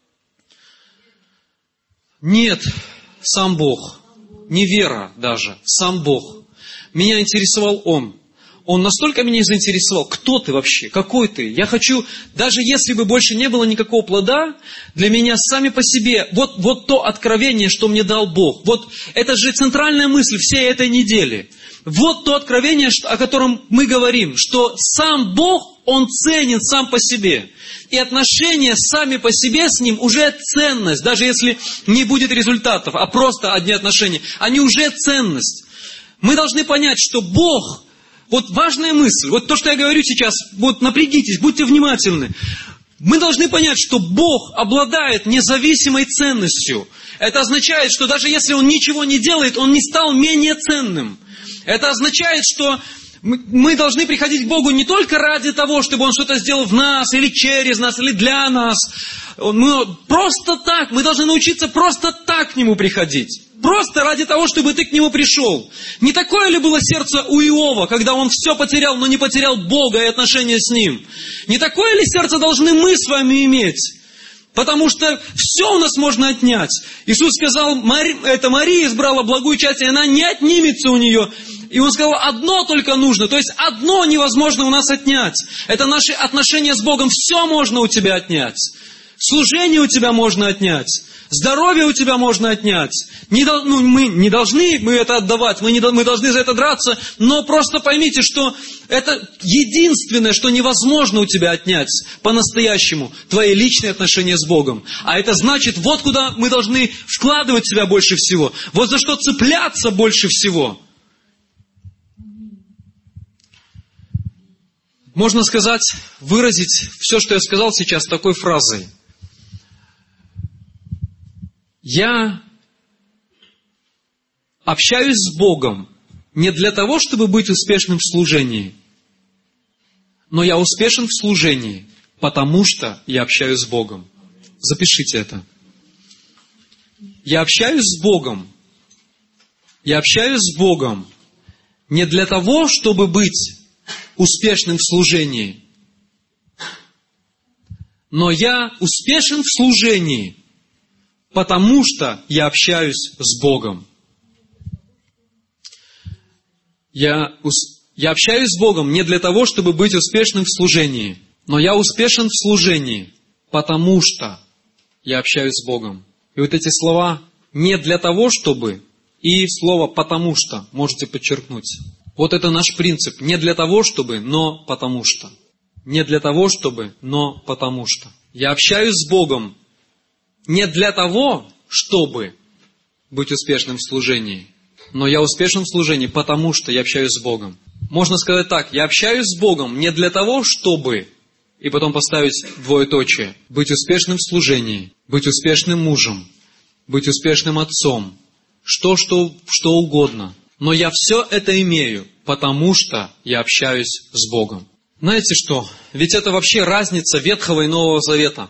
Нет, сам Бог. Не вера даже, сам Бог. Меня интересовал Он. Он настолько меня заинтересовал. Кто ты вообще? Какой ты? Я хочу, даже если бы больше не было никакого плода, для меня сами по себе, вот, вот то откровение, что мне дал Бог. Вот это же центральная мысль всей этой недели. Вот то откровение, о котором мы говорим, что сам Бог, Он ценен сам по себе. И отношения сами по себе с Ним уже ценность. Даже если не будет результатов, а просто одни отношения, они уже ценность. Мы должны понять, что Бог, вот важная мысль, вот то, что я говорю сейчас, вот напрягитесь, будьте внимательны. Мы должны понять, что Бог обладает независимой ценностью. Это означает, что даже если Он ничего не делает, Он не стал менее ценным. Это означает, что мы должны приходить к Богу не только ради того, чтобы Он что-то сделал в нас, или через нас, или для нас. Мы просто так, мы должны научиться просто так к Нему приходить. Просто ради того, чтобы ты к Нему пришел. Не такое ли было сердце у Иова, когда он все потерял, но не потерял Бога и отношения с Ним? Не такое ли сердце должны мы с вами иметь? Потому что все у нас можно отнять. Иисус сказал, Мари, это Мария избрала благую часть, и она не отнимется у нее. И Он сказал, одно только нужно. То есть одно невозможно у нас отнять. Это наши отношения с Богом. Все можно у тебя отнять. Служение у тебя можно отнять. Здоровье у тебя можно отнять. Не, ну, мы не должны мы это отдавать, мы, не, мы должны за это драться, но просто поймите, что это единственное, что невозможно у тебя отнять по-настоящему, твои личные отношения с Богом. А это значит, вот куда мы должны вкладывать себя больше всего, вот за что цепляться больше всего. Можно сказать, выразить все, что я сказал сейчас, такой фразой. Я общаюсь с Богом не для того, чтобы быть успешным в служении. Но я успешен в служении, потому что я общаюсь с Богом. Запишите это. Я общаюсь с Богом. Я общаюсь с Богом не для того, чтобы быть успешным в служении, но я успешен в служении, потому что я общаюсь с Богом. Я, я общаюсь с Богом не для того, чтобы быть успешным в служении, но я успешен в служении, потому что я общаюсь с Богом. И вот эти слова «не для того, чтобы» и слово «потому что» можете подчеркнуть. Вот это наш принцип. Не для того, чтобы, но потому что. Не для того, чтобы, но потому что. Я общаюсь с Богом не для того, чтобы быть успешным в служении, но я успешен в служении, потому что я общаюсь с Богом. Можно сказать так: я общаюсь с Богом не для того, чтобы, и потом поставить двоеточие, быть успешным в служении, быть успешным мужем, быть успешным отцом, что, что, что угодно. Но я все это имею, потому что я общаюсь с Богом. Знаете что? Ведь это вообще разница Ветхого и Нового Завета.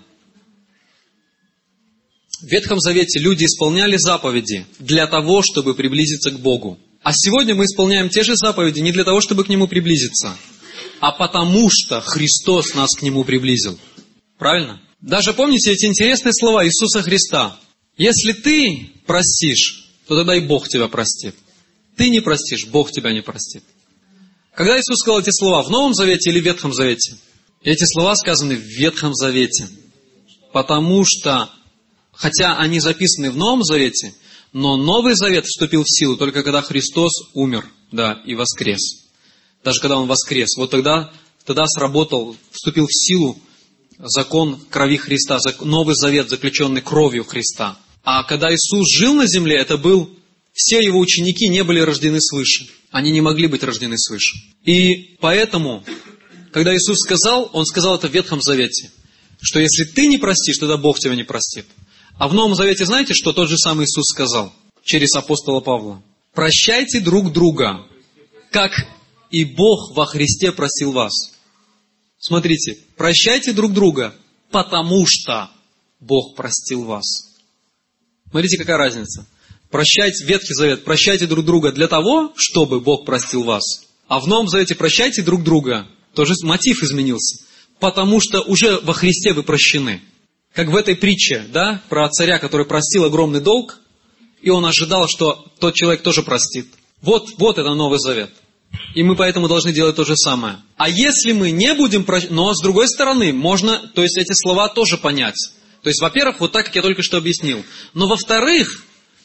В Ветхом Завете люди исполняли заповеди для того, чтобы приблизиться к Богу. А сегодня мы исполняем те же заповеди не для того, чтобы к Нему приблизиться, а потому что Христос нас к Нему приблизил. Правильно? Даже помните эти интересные слова Иисуса Христа. Если ты простишь, то тогда и Бог тебя простит. Ты не простишь, Бог тебя не простит. Когда Иисус сказал эти слова, в Новом Завете или в Ветхом Завете? Эти слова сказаны в Ветхом Завете. Потому что, хотя они записаны в Новом Завете, но Новый Завет вступил в силу только когда Христос умер, да, и воскрес. Даже когда Он воскрес. Вот тогда, тогда сработал, вступил в силу закон крови Христа, Новый Завет, заключенный кровью Христа. А когда Иисус жил на земле, это был... Все Его ученики не были рождены свыше. Они не могли быть рождены свыше. И поэтому, когда Иисус сказал, Он сказал это в Ветхом Завете, что если ты не простишь, тогда Бог тебя не простит. А в Новом Завете знаете, что тот же самый Иисус сказал через апостола Павла? Прощайте друг друга, как и Бог во Христе просил вас. Смотрите, прощайте друг друга, потому что Бог простил вас. Смотрите, какая разница. Прощайте, Ветхий Завет, прощайте друг друга для того, чтобы Бог простил вас. А в Новом Завете прощайте друг друга. Тоже мотив изменился. Потому что уже во Христе вы прощены. Как в этой притче, да, про царя, который простил огромный долг, и он ожидал, что тот человек тоже простит. Вот, вот это Новый Завет. И мы поэтому должны делать то же самое. А если мы не будем прощать, но с другой стороны, можно, то есть эти слова тоже понять. То есть, во-первых, вот так, как я только что объяснил. Но во-вторых,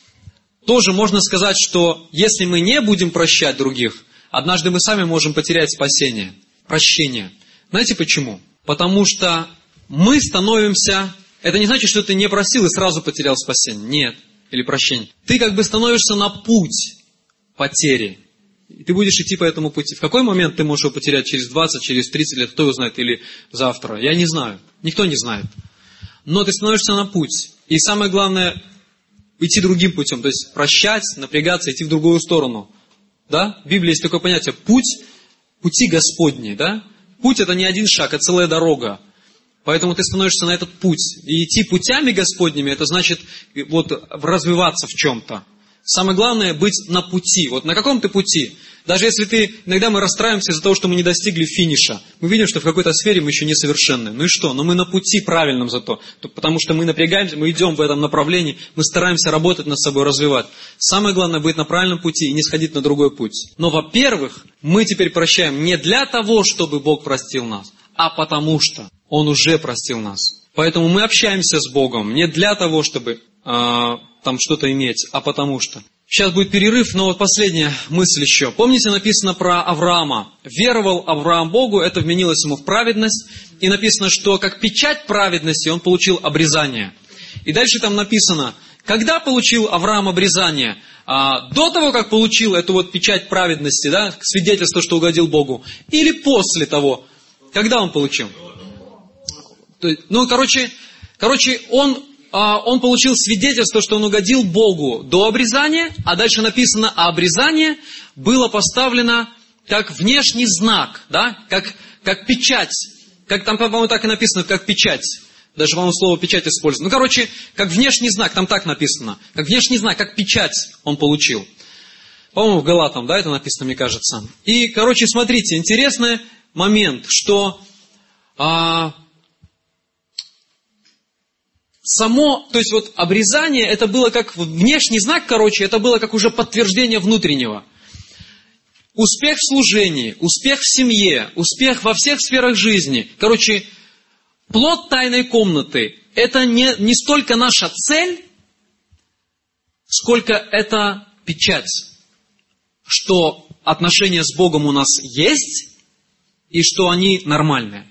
тоже можно сказать, что если мы не будем прощать других, однажды мы сами можем потерять спасение, прощение. Знаете почему? Потому что мы становимся... Это не значит, что ты не просил и сразу потерял спасение. Нет. Или прощение. Ты как бы становишься на путь потери. И ты будешь идти по этому пути. В какой момент ты можешь его потерять? Через двадцать, через тридцать лет? Кто его знает? Или завтра? Я не знаю. Никто не знает. Но ты становишься на путь. И самое главное... идти другим путем, то есть прощать, напрягаться, идти в другую сторону. Да? В Библии есть такое понятие путь, пути Господни. Да? Путь это не один шаг, а целая дорога. Поэтому ты становишься на этот путь. И идти путями Господними, это значит вот, развиваться в чем-то. Самое главное быть на пути. Вот на каком ты пути? Даже если ты, иногда мы расстраиваемся из-за того, что мы не достигли финиша. Мы видим, что в какой-то сфере мы еще несовершенны. Ну и что? Но мы на пути правильном зато. Потому что мы напрягаемся, мы идем в этом направлении, мы стараемся работать над собой, развивать. Самое главное быть на правильном пути и не сходить на другой путь. Но, во-первых, мы теперь прощаем не для того, чтобы Бог простил нас, а потому что Он уже простил нас. Поэтому мы общаемся с Богом не для того, чтобы... Э, там что-то иметь, а потому что. Сейчас будет перерыв, но вот последняя мысль еще. Помните, написано про Авраама. Веровал Авраам Богу, это вменилось ему в праведность. И написано, что как печать праведности он получил обрезание. И дальше там написано, когда получил Авраам обрезание? А, до того, как получил эту вот печать праведности, да, свидетельство, что угодил Богу. Или после того, когда он получил? Ну, короче, короче он... Он получил свидетельство, что он угодил Богу до обрезания, а дальше написано, а обрезание было поставлено как внешний знак, да? как, как печать. Как там, по-моему, так и написано, как печать. Даже, по-моему, слово печать используется. Ну, короче, как внешний знак, там так написано. Как внешний знак, как печать он получил. По-моему, в Галатам, да, это написано, мне кажется. И, короче, смотрите, интересный момент, что а, само, то есть вот обрезание, это было как внешний знак, короче, это было как уже подтверждение внутреннего. Успех в служении, успех в семье, успех во всех сферах жизни. Короче, плод тайной комнаты – это не, не столько наша цель, сколько это печать, что отношения с Богом у нас есть и что они нормальные.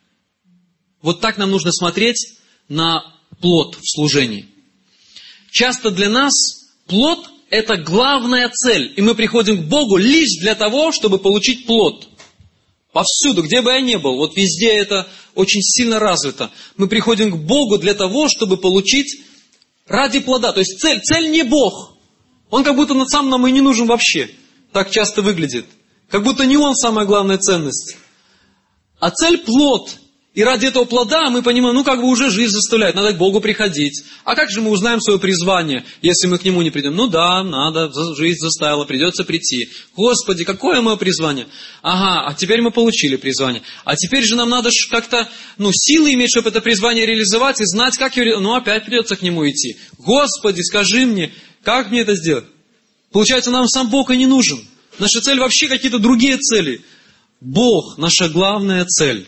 Вот так нам нужно смотреть на плод в служении. Часто для нас плод – это главная цель, и мы приходим к Богу лишь для того, чтобы получить плод. Повсюду, где бы я ни был, вот везде это очень сильно развито. Мы приходим к Богу для того, чтобы получить ради плода. То есть цель, цель не Бог. Он как будто сам нам и не нужен вообще. Так часто выглядит. Как будто не Он самая главная ценность. А цель плод. И ради этого плода мы понимаем, ну как бы уже жизнь заставляет, надо к Богу приходить. А как же мы узнаем свое призвание, если мы к Нему не придем? Ну да, надо, жизнь заставила, придется прийти. Господи, какое мое призвание? Ага, а теперь мы получили призвание. А теперь же нам надо как-то, ну, силы иметь, чтобы это призвание реализовать и знать, как его... Ну опять придется к Нему идти. Господи, скажи мне, как мне это сделать? Получается, нам сам Бог и не нужен. Наша цель вообще какие-то другие цели. Бог – наша главная цель.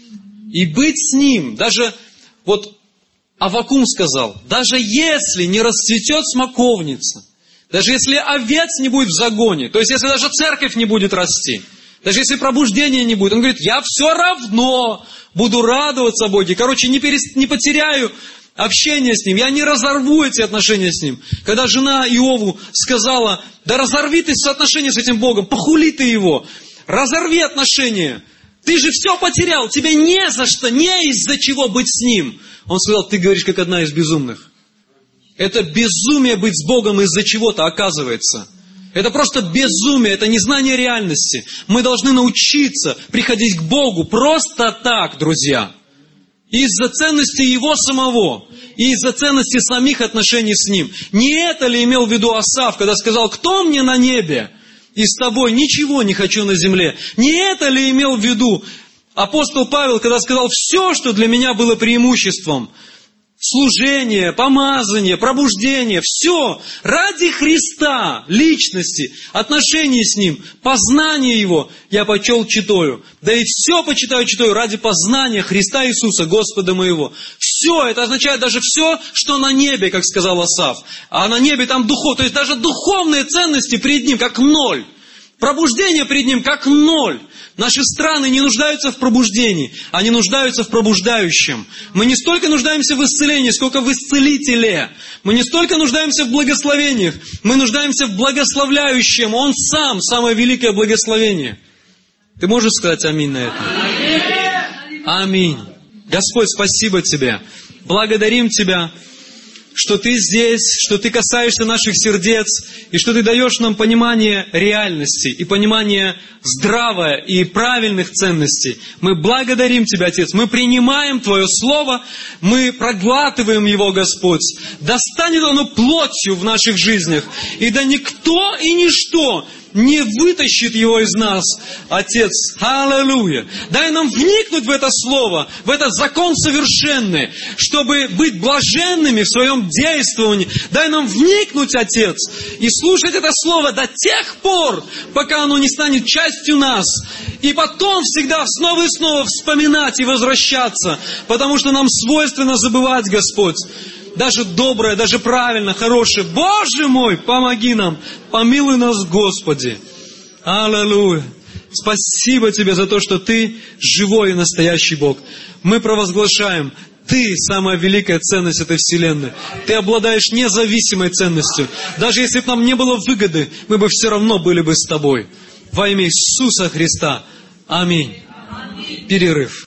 И быть с Ним, даже вот Аввакум сказал, даже если не расцветет смоковница, даже если овец не будет в загоне, то есть если даже церковь не будет расти, даже если пробуждения не будет, он говорит, я все равно буду радоваться Боге. Короче, не, перест... не потеряю общение с Ним, я не разорву эти отношения с Ним. Когда жена Иову сказала, да разорви ты отношения с этим Богом, похули ты Его, разорви отношения. Ты же все потерял, тебе не за что, не из-за чего быть с Ним. Он сказал, ты говоришь, как одна из безумных. Это безумие быть с Богом из-за чего-то, оказывается. Это просто безумие, это незнание реальности. Мы должны научиться приходить к Богу просто так, друзья. Из-за ценности Его самого. И из-за ценности самих отношений с Ним. Не это ли имел в виду Асав, когда сказал, кто мне на небе? И с тобой ничего не хочу на земле. Не это ли имел в виду апостол Павел, когда сказал, все, что для меня было преимуществом, служение, помазание, пробуждение, все ради Христа, личности, отношений с Ним, познания Его я почел читаю. Да и все почитаю читаю ради познания Христа Иисуса, Господа моего. Все, это означает даже все, что на небе, как сказал Асав. А на небе там духов, то есть даже духовные ценности перед Ним, как ноль. Пробуждение перед Ним, как ноль. Наши страны не нуждаются в пробуждении, они нуждаются в пробуждающем. Мы не столько нуждаемся в исцелении, сколько в исцелителе. Мы не столько нуждаемся в благословениях, мы нуждаемся в благословляющем. Он сам, самое великое благословение. Ты можешь сказать аминь на это? Аминь. Господь, спасибо Тебе. Благодарим Тебя, что Ты здесь, что Ты касаешься наших сердец, и что Ты даешь нам понимание реальности, и понимание здравое и правильных ценностей. Мы благодарим Тебя, Отец, мы принимаем Твое Слово, мы проглатываем его, Господь. Да станет оно плотью в наших жизнях, и да никто и ничто не вытащит его из нас, Отец. Аллилуйя. Дай нам вникнуть в это Слово, в этот закон совершенный, чтобы быть блаженными в своем действовании. Дай нам вникнуть, Отец, и слушать это Слово до тех пор, пока оно не станет частью нас. И потом всегда снова и снова вспоминать и возвращаться, потому что нам свойственно забывать, Господь. Даже доброе, даже правильно, хорошее. Боже мой, помоги нам, помилуй нас, Господи. Аллилуйя. Спасибо Тебе за то, что Ты живой и настоящий Бог. Мы провозглашаем, Ты самая великая ценность этой вселенной. Ты обладаешь независимой ценностью. Даже если бы нам не было выгоды, мы бы все равно были бы с Тобой. Во имя Иисуса Христа. Аминь. Перерыв.